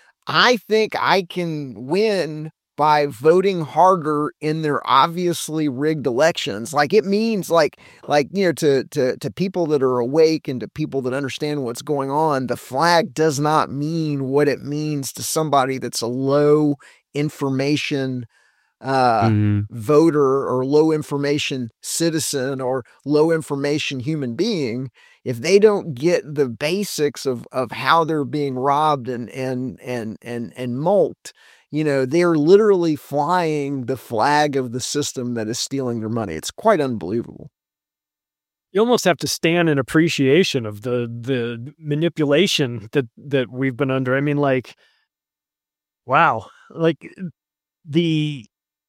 I think I can win by voting harder in their obviously rigged elections. Like it means like, like, you know, to, to, to people that are awake and to people that understand what's going on, the flag does not mean what it means to somebody that's a low information uh, mm-hmm. voter or low information citizen or low information human being. If they don't get the basics of, of how they're being robbed and, and, and, and, and mulcted, you know, they're literally flying the flag of the system that is stealing their money. It's quite unbelievable. You almost have to stand in appreciation of the the manipulation that, that we've been under. I mean, like, wow, like the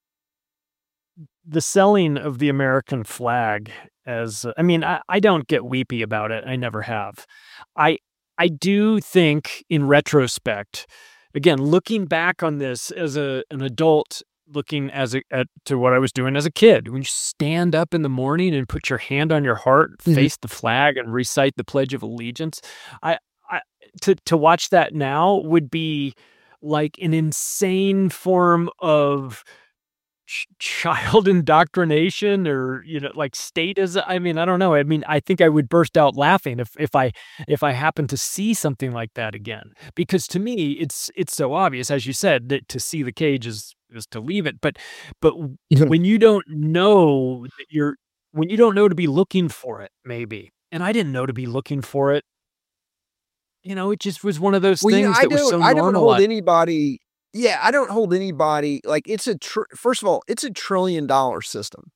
the selling of the American flag as, I mean, I, I don't get weepy about it. I never have. I I do think in retrospect, again, looking back on this as a an adult, looking as a, at to what I was doing as a kid, when you stand up in the morning and put your hand on your heart, mm-hmm. face the flag, and recite the Pledge of Allegiance, I, I to to watch that now would be like an insane form of ch- child indoctrination, or, you know, like statism. I mean, I don't know. I mean, I think I would burst out laughing if if I if I happened to see something like that again, because to me, it's it's so obvious, as you said, that to see the cage is is to leave it. But but yeah. when you don't know that you're when you don't know to be looking for it, maybe. And I didn't know to be looking for it. You know, it just was one of those well, things you know, that was so I don't hold normalized. anybody. Yeah, I don't hold anybody like it's a. Tr- first of all, it's a trillion dollar system.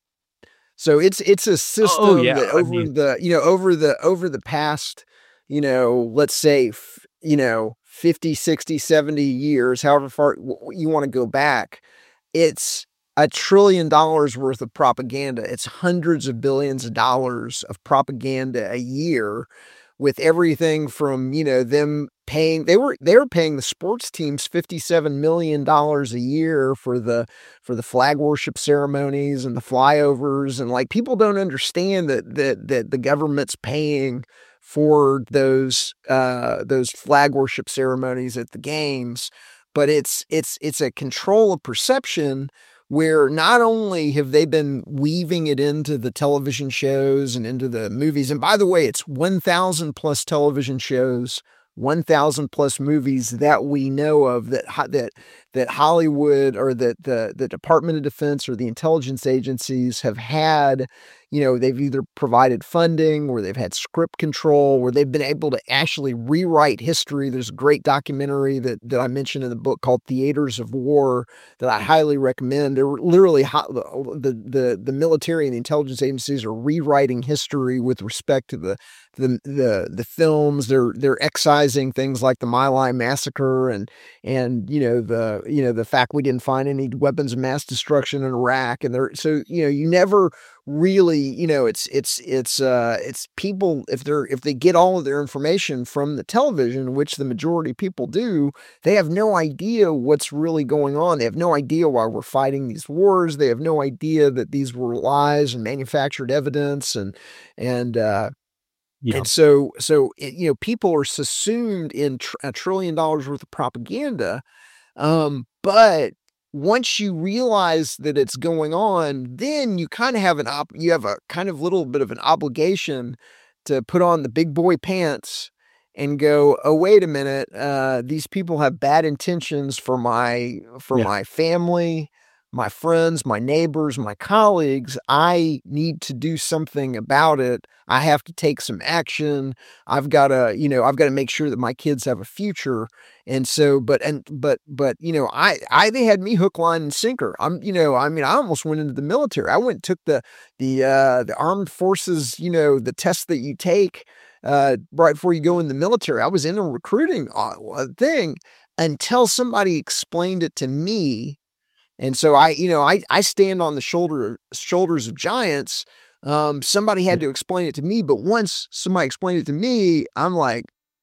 So it's it's a system Oh, yeah. that I over mean- the you know over the over the past you know let's say f- you know fifty, sixty, seventy years, however far w- you want to go back, it's a trillion dollars worth of propaganda. It's hundreds of billions of dollars of propaganda a year, with everything from, you know, them paying, they were, they were paying the sports teams fifty-seven million dollars a year for the, for the flag worship ceremonies and the flyovers. And like, people don't understand that, that, that the government's paying for those, uh, those flag worship ceremonies at the games, but it's, it's, it's a control of perception where not only have they been weaving it into the television shows and into the movies, and by the way, it's one thousand plus television shows, one thousand plus movies that we know of that, that, that Hollywood or that the, the Department of Defense or the intelligence agencies have had, you know, they've either provided funding or they've had script control where they've been able to actually rewrite history. There's a great documentary that, that I mentioned in the book called Theaters of War that I highly recommend. They're literally ho- the, the, the military and the intelligence agencies are rewriting history with respect to the, the, the, the films. They're, they're excising things like the My Lai massacre and, and, you know, the, you know, the fact we didn't find any weapons of mass destruction in Iraq. And they're, so, you know, you never really, you know, it's, it's, it's, uh, it's people, if they're, if they get all of their information from the television, which the majority of people do, they have no idea what's really going on. They have no idea why we're fighting these wars. They have no idea that these were lies and manufactured evidence. And, and, uh, Yeah. And so, so, it, you know, people are subsumed in tr- a trillion dollars worth of propaganda. Um, but once you realize that it's going on, then you kind of have an op, you have a kind of little bit of an obligation to put on the big boy pants and go, oh, wait a minute. Uh, these people have bad intentions for my, for Yeah. my family, my friends, my neighbors, my colleagues. I need to do something about it. I have to take some action. I've got to, you know, I've got to make sure that my kids have a future. And so, but, and, but, but, you know, I, I, they had me hook, line and sinker. I'm, you know, I mean, I almost went into the military. I went and took the, the, uh, the armed forces, you know, the test that you take, uh, right before you go in the military. I was in a recruiting uh, thing until somebody explained it to me. And so I, you know, I, I stand on the shoulder, shoulders of giants. Um, somebody had to explain it to me, but once somebody explained it to me, I'm like,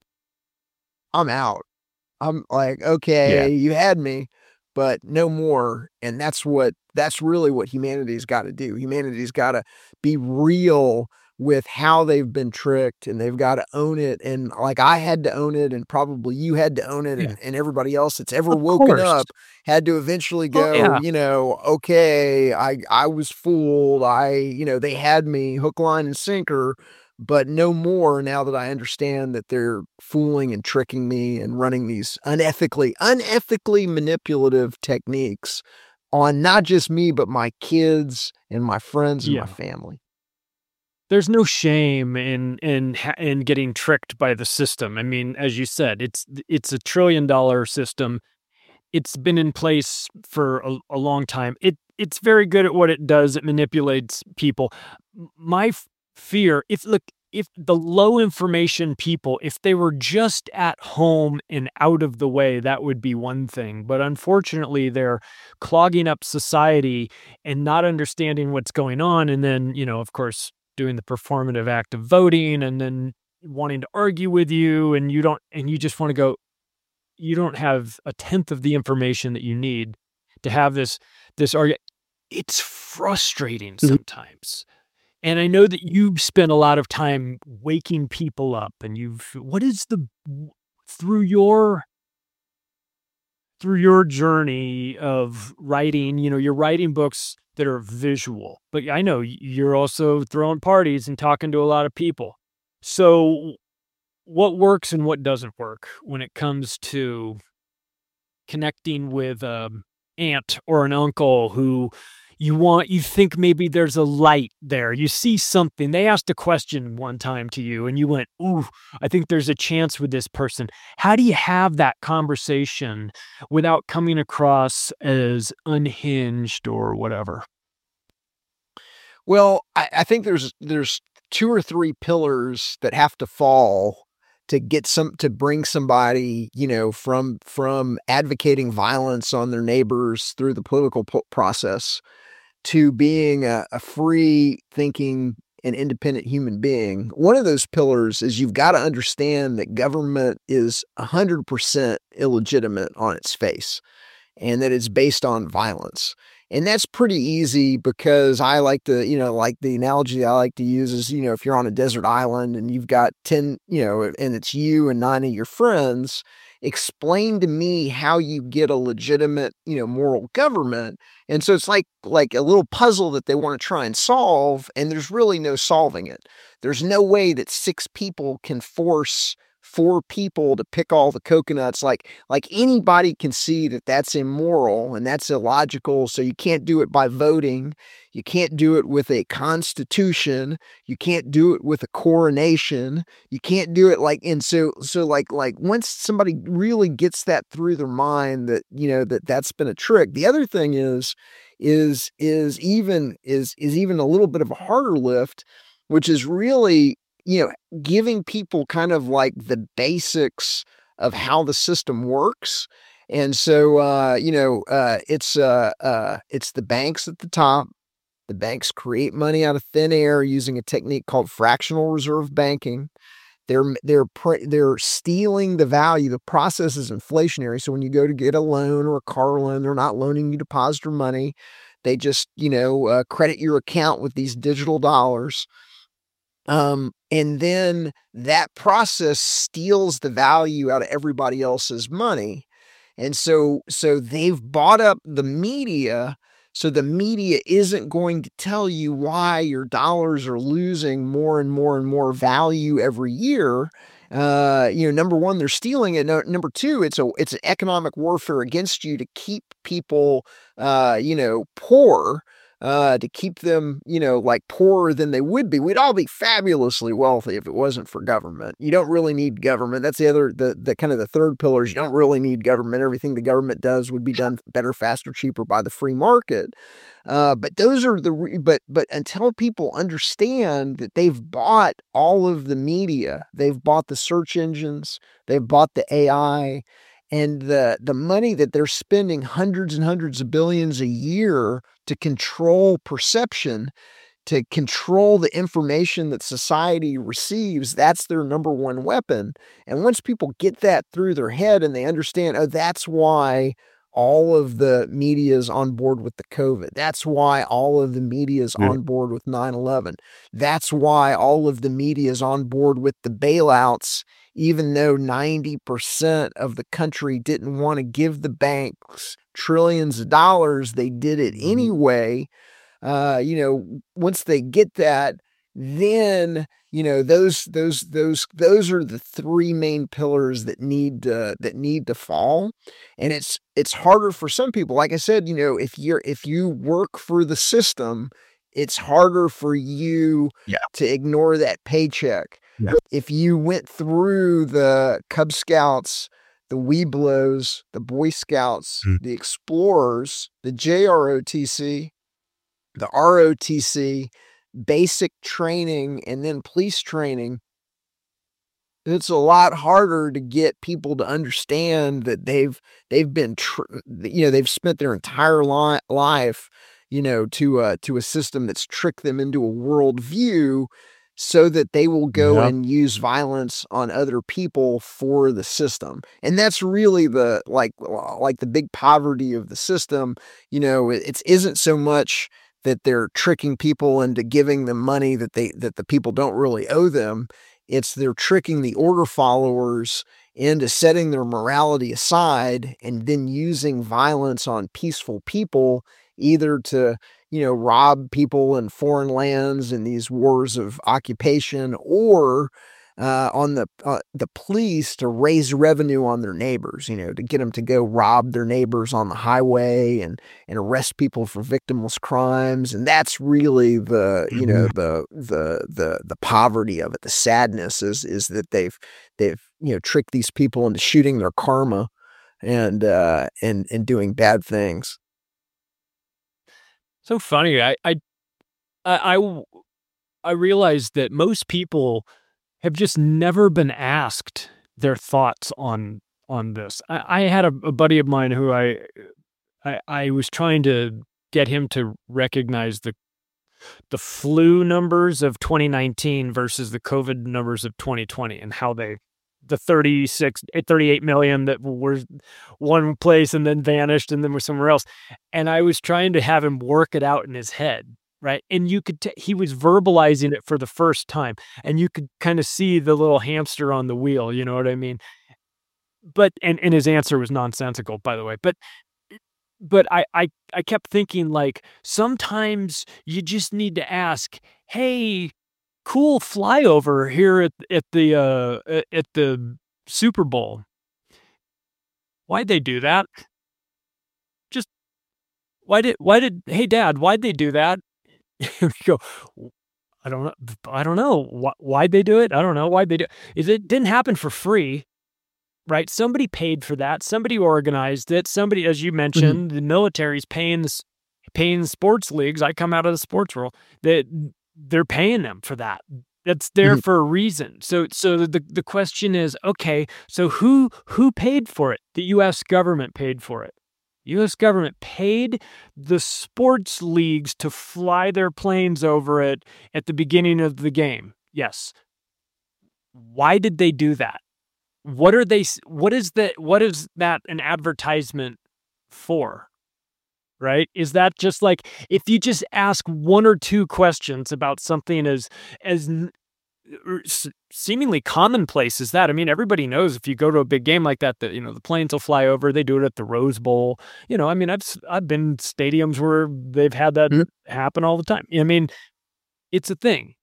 I'm out. I'm like, okay, Yeah. you had me, but no more. And that's what, that's really what humanity's got to do. Humanity's got to be real with how they've been tricked, and they've got to own it. And like I had to own it, and probably you had to own it, Yeah. and, and everybody else that's ever Of woken course. up had to eventually Oh, go, yeah. you know, okay, I, I was fooled. I, you know, they had me hook, line, and sinker, but no more now that I understand that they're fooling and tricking me and running these unethically, unethically manipulative techniques on not just me, but my kids and my friends and Yeah. my family. There's no shame in in ha- in getting tricked by the system. I mean, as you said, it's it's a trillion dollar system. It's been in place for a, a long time. It it's very good at what it does. It manipulates people. M- My f- fear, if look, if the low information people, if they were just at home and out of the way, that would be one thing. But unfortunately, they're clogging up society and not understanding what's going on. And then, you know, of course, doing the performative act of voting and then wanting to argue with you, and you don't, and you just want to go, you don't have a tenth of the information that you need to have this, this argument. It's frustrating sometimes. And I know that you've spent a lot of time waking people up, and you've, what is the, through your, through your journey of writing, you know, you're writing books that are visual, but I know you're also throwing parties and talking to a lot of people. So what works and what doesn't work when it comes to connecting with an aunt or an uncle who you want, you think maybe there's a light there. You see something. They asked a question one time to you and you went, ooh, I think there's a chance with this person. How do you have that conversation without coming across as unhinged or whatever? Well, I, I think there's there's two or three pillars that have to fall to get some to bring somebody, you know, from from advocating violence on their neighbors through the political po- process to being a, a free thinking and independent human being. One of those pillars is you've got to understand that government is one hundred percent illegitimate on its face and that it's based on violence. And that's pretty easy because I like to, you know, like the analogy I like to use is, you know, if you're on a desert island and you've got ten, you know, and it's you and nine of your friends, explain to me how you get a legitimate, you know, moral government. And so it's like, like a little puzzle that they want to try and solve, and there's really no solving it. There's no way that six people can force four people to pick all the coconuts. Like, like anybody can see that that's immoral and that's illogical. So you can't do it by voting. You can't do it with a constitution. You can't do it with a coronation. You can't do it like, and so, so like, like once somebody really gets that through their mind that, you know, that that's been a trick. The other thing is, is, is even, is, is even a little bit of a harder lift, which is really, you know, giving people kind of like the basics of how the system works. And so, uh, you know, uh, it's, uh, uh, it's the banks at the top. The banks create money out of thin air using a technique called fractional reserve banking. They're, they're, pre- they're stealing the value. The process is inflationary. So when you go to get a loan or a car loan, they're not loaning you depositor money. They just, you know, uh, credit your account with these digital dollars. Um, and then that process steals the value out of everybody else's money. And so, so they've bought up the media. So the media isn't going to tell you why your dollars are losing more and more and more value every year. Uh, you know, number one, they're stealing it. No, number two, it's a, it's an economic warfare against you to keep people, uh, you know, poor. Uh, to keep them, you know, like poorer than they would be. We'd all be fabulously wealthy if it wasn't for government. You don't really need government. That's the other, the, the kind of the third pillar is you don't really need government. Everything the government does would be done better, faster, cheaper by the free market. Uh, but those are the, but, but until people understand that they've bought all of the media, they've bought the search engines, they've bought the A I, and the, the money that they're spending hundreds and hundreds of billions a year to control perception, to control the information that society receives, that's their number one weapon. And once people get that through their head and they understand, oh, that's why all of the media is on board with the COVID. That's why all of the media is yeah. on board with nine eleven. That's why all of the media is on board with the bailouts, even though ninety percent of the country didn't want to give the banks trillions of dollars. They did it anyway. Uh, you know, once they get that, then, you know, those, those, those, those are the three main pillars that need to, that need to fall. And it's, it's harder for some people. Like I said, you know, if you're, if you work for the system, it's harder for you yeah. to ignore that paycheck. Yeah. If you went through the Cub Scouts, the Webelos, the Boy Scouts, mm. the Explorers, the J R O T C, the R O T C, basic training, and then police training, it's a lot harder to get people to understand that they've, they've been, tr- you know, they've spent their entire li- life, you know, to a, to a system that's tricked them into a worldview so that they will go yep. and use violence on other people for the system. And that's really the, like, like the big poverty of the system. You know, it, it isn't so much that they're tricking people into giving them money that they, that the people don't really owe them. It's they're tricking the order followers into setting their morality aside and then using violence on peaceful people, either to, you know, rob people in foreign lands in these wars of occupation, or uh, on the uh, the police to raise revenue on their neighbors, you know, to get them to go rob their neighbors on the highway and, and arrest people for victimless crimes. And that's really the, you know, the, the, the, the poverty of it. The sadness is, is that they've, they've, you know, tricked these people into shooting their karma and, uh, and, and doing bad things. So funny. I, I, I, I realized that most people have just never been asked their thoughts on on this. I, I had a, a buddy of mine who I, I I was trying to get him to recognize the the flu numbers of twenty nineteen versus the COVID numbers of twenty twenty and how they the thirty-six, thirty-eight million that were one place and then vanished and then were somewhere else. And I was trying to have him work it out in his head. Right. And you could, t- he was verbalizing it for the first time and you could kind of see the little hamster on the wheel. You know what I mean? But, and, and his answer was nonsensical, by the way. But, but I, I, I kept thinking like, sometimes you just need to ask, hey, cool flyover here at, at the, uh, at the Super Bowl. Why'd they do that? Just, why did, why did, hey dad, why'd they do that? We go, I don't know. I don't know. Why, why'd they do it? I don't know. Why'd they do it? It didn't happen for free, right? Somebody paid for that. Somebody organized it. Somebody, as you mentioned, mm-hmm. the military's paying the, paying the sports leagues. I come out of the sports world. That they, they're paying them for that. That's there mm-hmm. for a reason. So, so the, the question is, okay, so who, who paid for it? The U S government paid for it. U S government paid the sports leagues to fly their planes over it at the beginning of the game. Yes. Why did they do that? What are they, what is that, what is that an advertisement for? Right? Is that just like, if you just ask one or two questions about something as, as seemingly commonplace as that. I mean, everybody knows if you go to a big game like that, that, you know, the planes will fly over. They do it at the Rose Bowl. You know, I mean, I've, I've been stadiums where they've had that mm-hmm. happen all the time. I mean, it's a thing.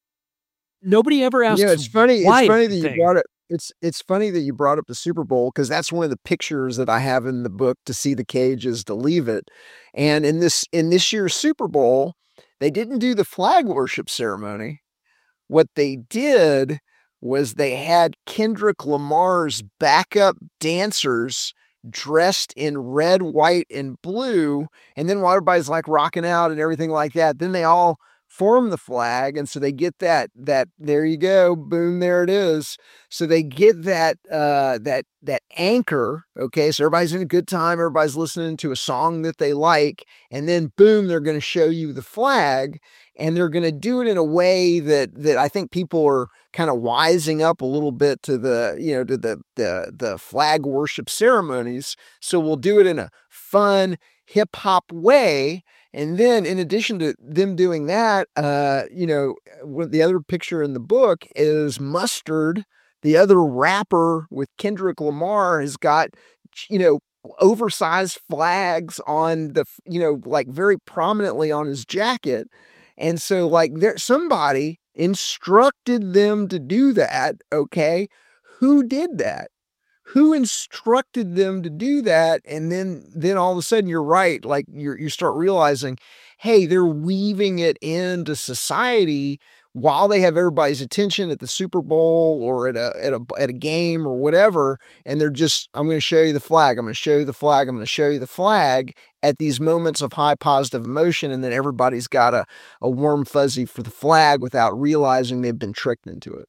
Nobody ever asks. Yeah, it's funny. Why it's funny that thing. you brought it. It's, it's funny that you brought up the Super Bowl because that's one of the pictures that I have in the book, To See the Cage is to Leave It. And in this, in this year's Super Bowl, they didn't do the flag worship ceremony. What they did was they had Kendrick Lamar's backup dancers dressed in red, white, and blue. And then while everybody's like rocking out and everything like that, then they all form the flag. And so they get that, that, there you go, boom, there it is. So they get that, uh, that, that anchor. Okay. So everybody's in a good time. Everybody's listening to a song that they like. And then boom, they're going to show you the flag. And they're going to do it in a way that, that I think people are kind of wising up a little bit to the, you know, to the, the, the flag worship ceremonies. So we'll do it in a fun hip hop way. And then in addition to them doing that, uh, you know, the other picture in the book is Mustard, the other rapper with Kendrick Lamar, has got, you know, oversized flags on the, you know, like very prominently on his jacket. And so like there, somebody instructed them to do that. Okay. Who did that? Who instructed them to do that? And then, then all of a sudden you're right. Like you you start realizing, hey, they're weaving it into society while they have everybody's attention at the Super Bowl or at a, at a, at a game or whatever. And they're just, I'm going to show you the flag. I'm going to show you the flag. I'm going to show you the flag at these moments of high positive emotion. And then everybody's got a, a warm fuzzy for the flag without realizing they've been tricked into it.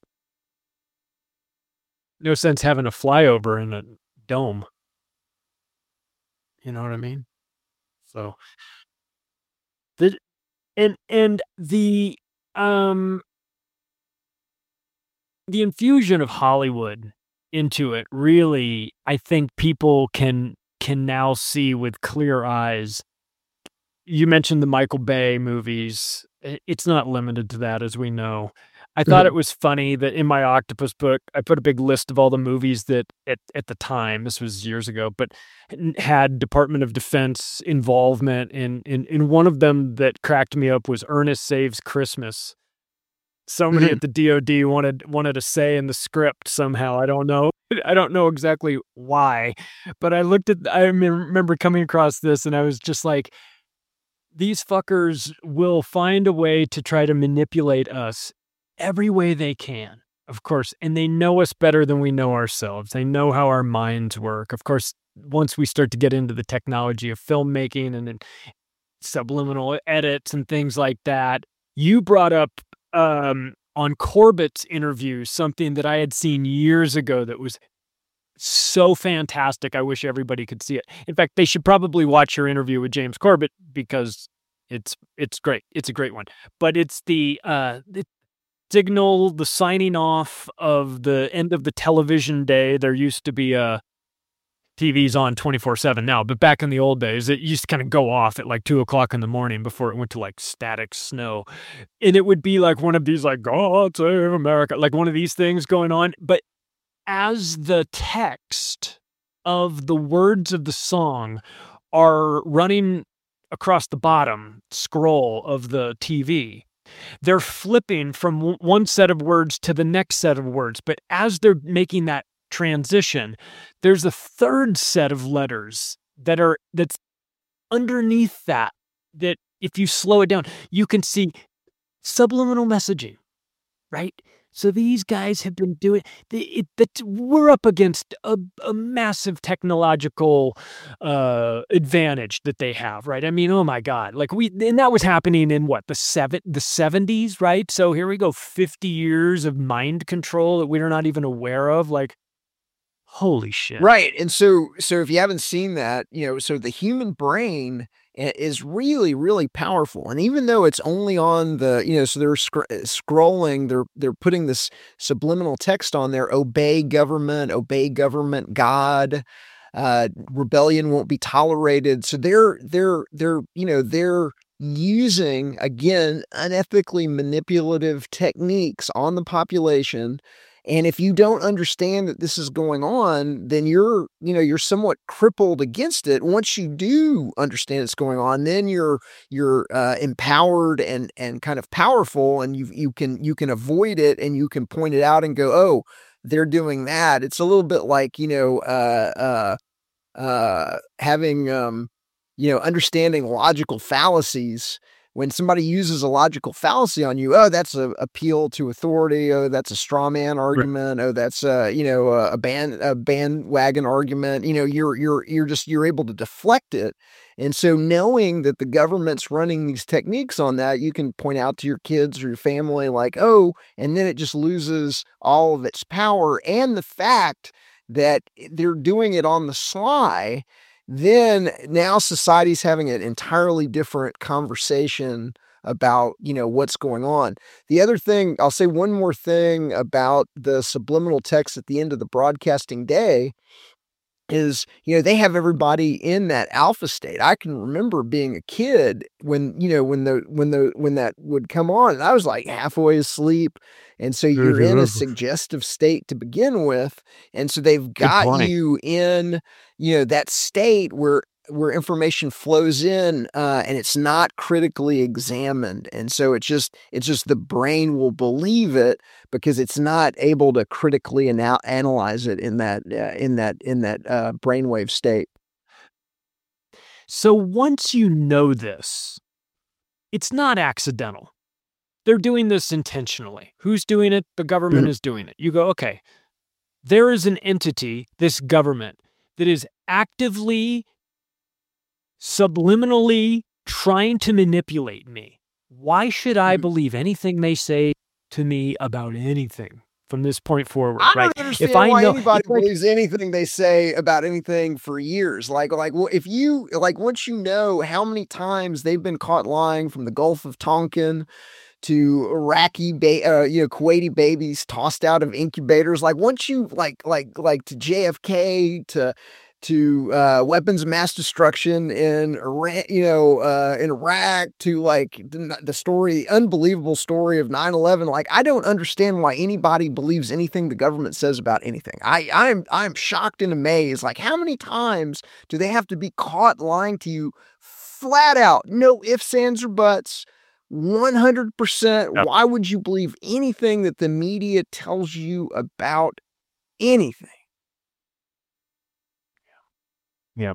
No sense having a flyover in a dome. You know what I mean? So the, and, and the, um, the infusion of Hollywood into it really, I think people can, can now see with clear eyes. You mentioned the Michael Bay movies. It's not limited to that, as we know. I thought it was funny that in my Octopus book, I put a big list of all the movies that at, at the time, this was years ago, but had Department of Defense involvement in, in, in one of them that cracked me up was Ernest Saves Christmas. somebody Mhm. at the D O D wanted wanted to say in the script somehow. I don't know. I don't know exactly why, but I looked at. I rem- remember coming across this, and I was just like, "These fuckers will find a way to try to manipulate us every way they can." Of course, and they know us better than we know ourselves. They know how our minds work. Of course, once we start to get into the technology of filmmaking and then subliminal edits and things like that, you brought up um, on Corbett's interview something that I had seen years ago that was so fantastic. I wish everybody could see it. In fact, they should probably watch your interview with James Corbett because it's it's great. It's a great one. But it's the uh, the signal, the signing off of the end of the television day. There used to be a T V's on twenty-four seven now, but back in the old days, it used to kind of go off at like two o'clock in the morning before it went to like static snow. And it would be like one of these, like, God save America, like one of these things going on. But as the text of the words of the song are running across the bottom scroll of the T V, they're flipping from w- one set of words to the next set of words. But as they're making that transition, there's a third set of letters that are that's underneath that, that if you slow it down, you can see subliminal messaging, right? So these guys have been doing the, it, that. We're up against a, a massive technological uh, advantage that they have, right? I mean, oh my God, like we, and that was happening in what, the seven, the seventies, right? So here we go, fifty years of mind control that we're not even aware of, like. Holy shit. Right. And so, so if you haven't seen that, you know, so the human brain is really, really powerful. And even though it's only on the, you know, so they're sc- scrolling, they're, they're putting this subliminal text on there, obey government, obey government, God, uh, rebellion won't be tolerated. So they're, they're, they're, you know, they're using, again, unethically manipulative techniques on the population. And if you don't understand that this is going on, then you're, you know, you're somewhat crippled against it. Once you do understand it's going on, then you're, you're uh, empowered and, and kind of powerful, and you, you can, you can avoid it, and you can point it out and go, oh, they're doing that. It's a little bit like, you know, uh, uh, uh, having, um, you know, understanding logical fallacies. When somebody uses a logical fallacy on you, oh, that's a appeal to authority. Oh, that's a straw man argument. Right. Oh, that's a, you know, a band, a bandwagon argument. You know, you're, you're, you're just, you're able to deflect it. And so knowing that the government's running these techniques on that, you can point out to your kids or your family like, oh, and then it just loses all of its power. And the fact that they're doing it on the sly, then now society's having an entirely different conversation about, you know, what's going on. The other thing, I'll say one more thing about the subliminal text at the end of the broadcasting day is, you know, they have everybody in that alpha state. I can remember being a kid when, you know, when the, when the, when that would come on, and I was like halfway asleep. And so you're in a suggestive state to begin with. And so they've got you in, you know, that state where, where information flows in, uh, and it's not critically examined. And so it's just, it's just the brain will believe it because it's not able to critically ana- analyze it in that, uh, in that, in that, uh, brainwave state. So once you know this, it's not accidental. They're doing this intentionally. Who's doing it? The government mm-hmm. is doing it. You go, okay, there is an entity, this government, that is actively, subliminally trying to manipulate me. Why should I mm-hmm. believe anything they say to me about anything from this point forward? I right? don't understand if I why know, anybody like, believes anything they say about anything for years. Like, like, well, if you, like, once you know how many times they've been caught lying from the Gulf of Tonkin to Iraqi, ba- uh, you know, Kuwaiti babies tossed out of incubators. Like once you like, like, like to J F K, to, to, uh, weapons of mass destruction in Iran, you know, uh, in Iraq, to like the, the story, unbelievable story of nine eleven. Like, I don't understand why anybody believes anything the government says about anything. I, I'm, I'm shocked and amazed. Like, how many times do they have to be caught lying to you flat out? No ifs, ands, or buts. one hundred percent. Yep. Why would you believe anything that the media tells you about anything? Yep.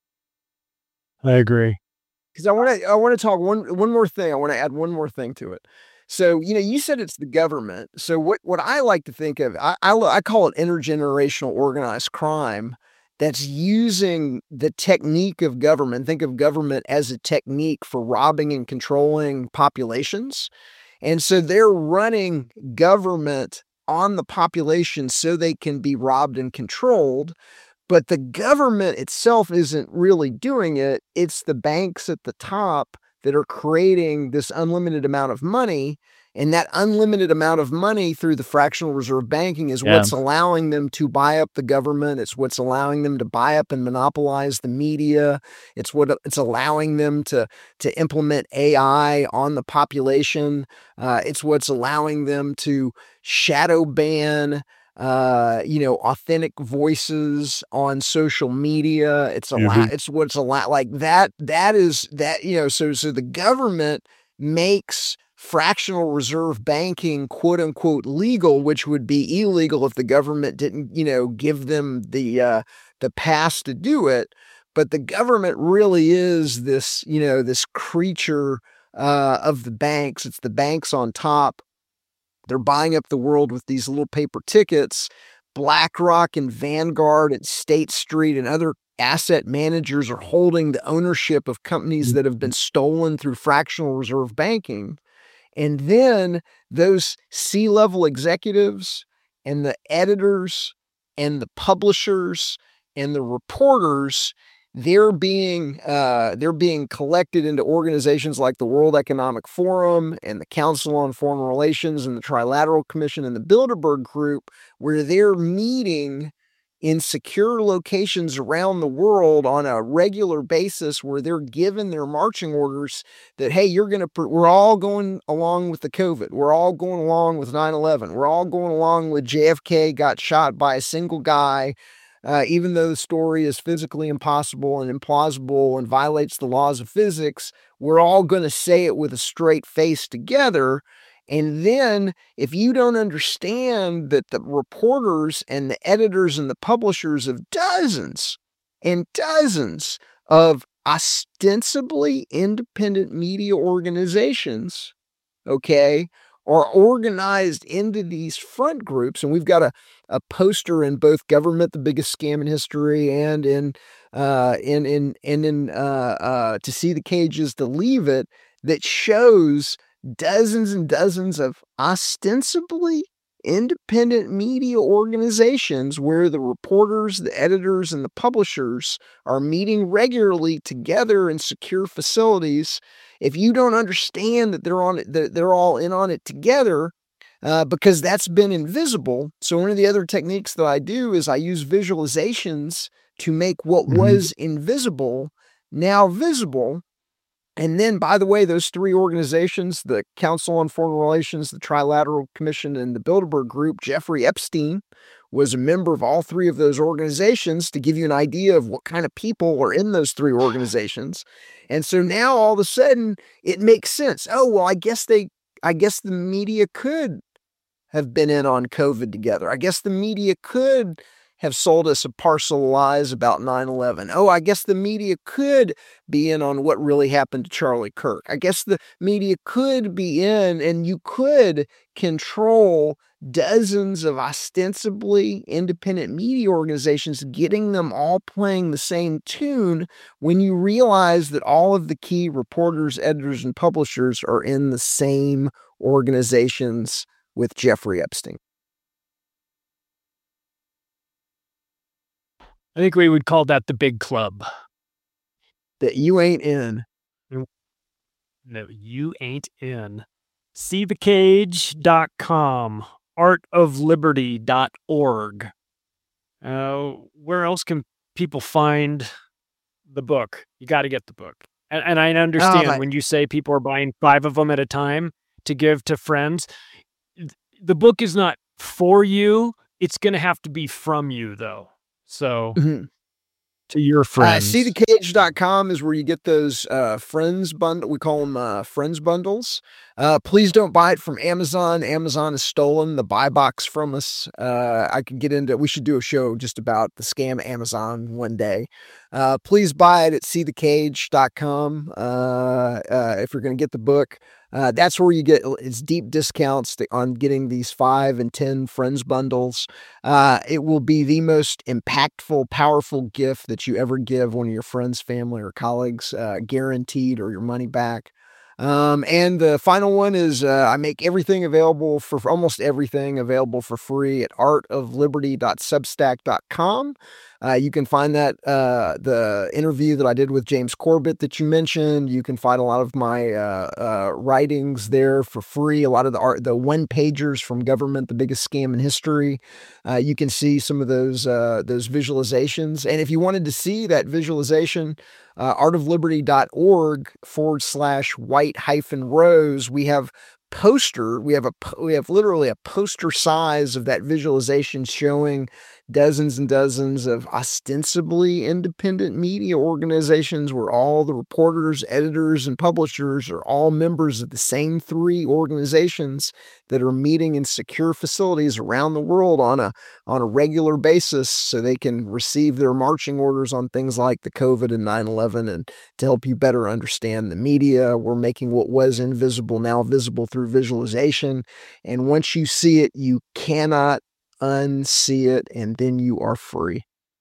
I agree. Because I want to, I want to talk one, one more thing. I want to add one more thing to it. So, you know, you said it's the government. So what, what I like to think of, I, I, I call it intergenerational organized crime that's using the technique of government. Think of government as a technique for robbing and controlling populations. And so they're running government on the population so they can be robbed and controlled. But the government itself isn't really doing it. It's the banks at the top that are creating this unlimited amount of money. And that unlimited amount of money through the fractional reserve banking is Yeah. what's allowing them to buy up the government. It's what's allowing them to buy up and monopolize the media. It's what it's allowing them to, to implement A I on the population. Uh, it's what's allowing them to shadow ban uh, you know, authentic voices on social media. It's a lot, Mhm. it's what's a lot like that. That is that, you know, so, so the government makes fractional reserve banking, quote unquote, legal, which would be illegal if the government didn't, you know, give them the, uh, the pass to do it. But the government really is this, you know, this creature, uh, of the banks. It's the banks on top. They're buying up the world with these little paper tickets. BlackRock and Vanguard and State Street and other asset managers are holding the ownership of companies that have been stolen through fractional reserve banking. And then those C-level executives and the editors and the publishers and the reporters, they're being uh, they're being collected into organizations like the World Economic Forum and the Council on Foreign Relations and the Trilateral Commission and the Bilderberg Group, where they're meeting in secure locations around the world on a regular basis, where they're given their marching orders that, hey, you're going to, pr- we're all going along with the COVID. We're all going along with nine eleven. We're all going along with J F K got shot by a single guy. Uh, even though the story is physically impossible and implausible and violates the laws of physics, we're all going to say it with a straight face together. And then if you don't understand that the reporters and the editors and the publishers of dozens and dozens of ostensibly independent media organizations, okay, are organized into these front groups, and we've got a, a poster in both Government, the Biggest Scam in History, and in uh, in in and in uh, uh, To See the Cages, to Leave It, that shows dozens and dozens of ostensibly independent media organizations where the reporters, the editors, and the publishers are meeting regularly together in secure facilities. If you don't understand that they're on it, that they're all in on it together, uh, because that's been invisible. So one of the other techniques that I do is I use visualizations to make what mm-hmm. was invisible now visible. And then, by the way, those three organizations, the Council on Foreign Relations, the Trilateral Commission, and the Bilderberg Group, Jeffrey Epstein was a member of all three of those organizations, to give you an idea of what kind of people are in those three organizations. And so now all of a sudden it makes sense. Oh, well, I guess they, I guess the media could have been in on COVID together. I guess the media could have sold us a parcel of lies about nine eleven. Oh, I guess the media could be in on what really happened to Charlie Kirk. I guess the media could be in, and you could control dozens of ostensibly independent media organizations, getting them all playing the same tune, when you realize that all of the key reporters, editors, and publishers are in the same organizations with Jeffrey Epstein. I think we would call that the big club. That you ain't in. No, you ain't in. see the cage dot com, art of liberty dot org. Uh, where else can people find the book? You got to get the book. And, and I understand oh, when you say people are buying five of them at a time to give to friends. The book is not for you. It's going to have to be from you, though. So, mm-hmm. to your friends. Uh, see the cage dot com is where you get those uh, friends bundle. We call them uh, friends bundles. Uh, please don't buy it from Amazon. Amazon has stolen the buy box from us. Uh, I could get into, we should do a show just about the scam Amazon one day. Uh, please buy it at see the cage dot com. Uh, uh, if you're going to get the book, uh, that's where you get it's deep discounts on getting these five and ten friends bundles. Uh, it will be the most impactful, powerful gift that you ever give one of your friends, family, or colleagues, uh, guaranteed, or your money back. Um, and the final one is, uh, I make everything available for, for almost everything available for free at art of liberty dot substack dot com. Uh, you can find that, uh, the interview that I did with James Corbett that you mentioned. You can find a lot of my, uh, uh, writings there for free. A lot of the art, the one pagers from Government, the Biggest Scam in History. Uh, you can see some of those, uh, those visualizations. And if you wanted to see that visualization, uh, art of liberty dot org forward slash white hyphen rose, we have poster. We have a, we have literally a poster size of that visualization showing dozens and dozens of ostensibly independent media organizations where all the reporters, editors, and publishers are all members of the same three organizations that are meeting in secure facilities around the world on a, on a regular basis so they can receive their marching orders on things like the COVID and nine eleven. And to help you better understand the media, we're making what was invisible now visible through visualization. And once you see it, you cannot unsee it, and then you are free.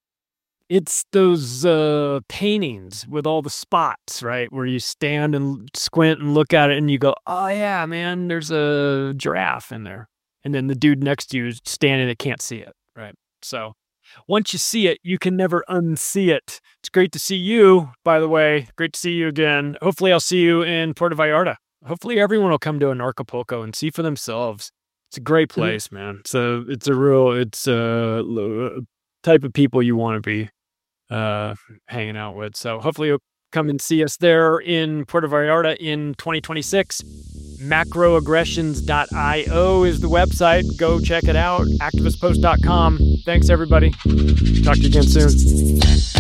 It's those uh, paintings with all the spots, right? Where you stand and squint and look at it and you go, oh yeah, man, there's a giraffe in there. And then the dude next to you is standing and can't see it, right? So once you see it, you can never unsee it. It's great to see you, by the way. Great to see you again. Hopefully I'll see you in Puerto Vallarta. Hopefully everyone will come to an Acapulco and see for themselves. It's a great place, man. So it's a real, it's a type of people you want to be uh, hanging out with. So hopefully you'll come and see us there in Puerto Vallarta in twenty twenty-six. macroaggressions dot io is the website. Go check it out. activist post dot com. Thanks, everybody. Talk to you again soon.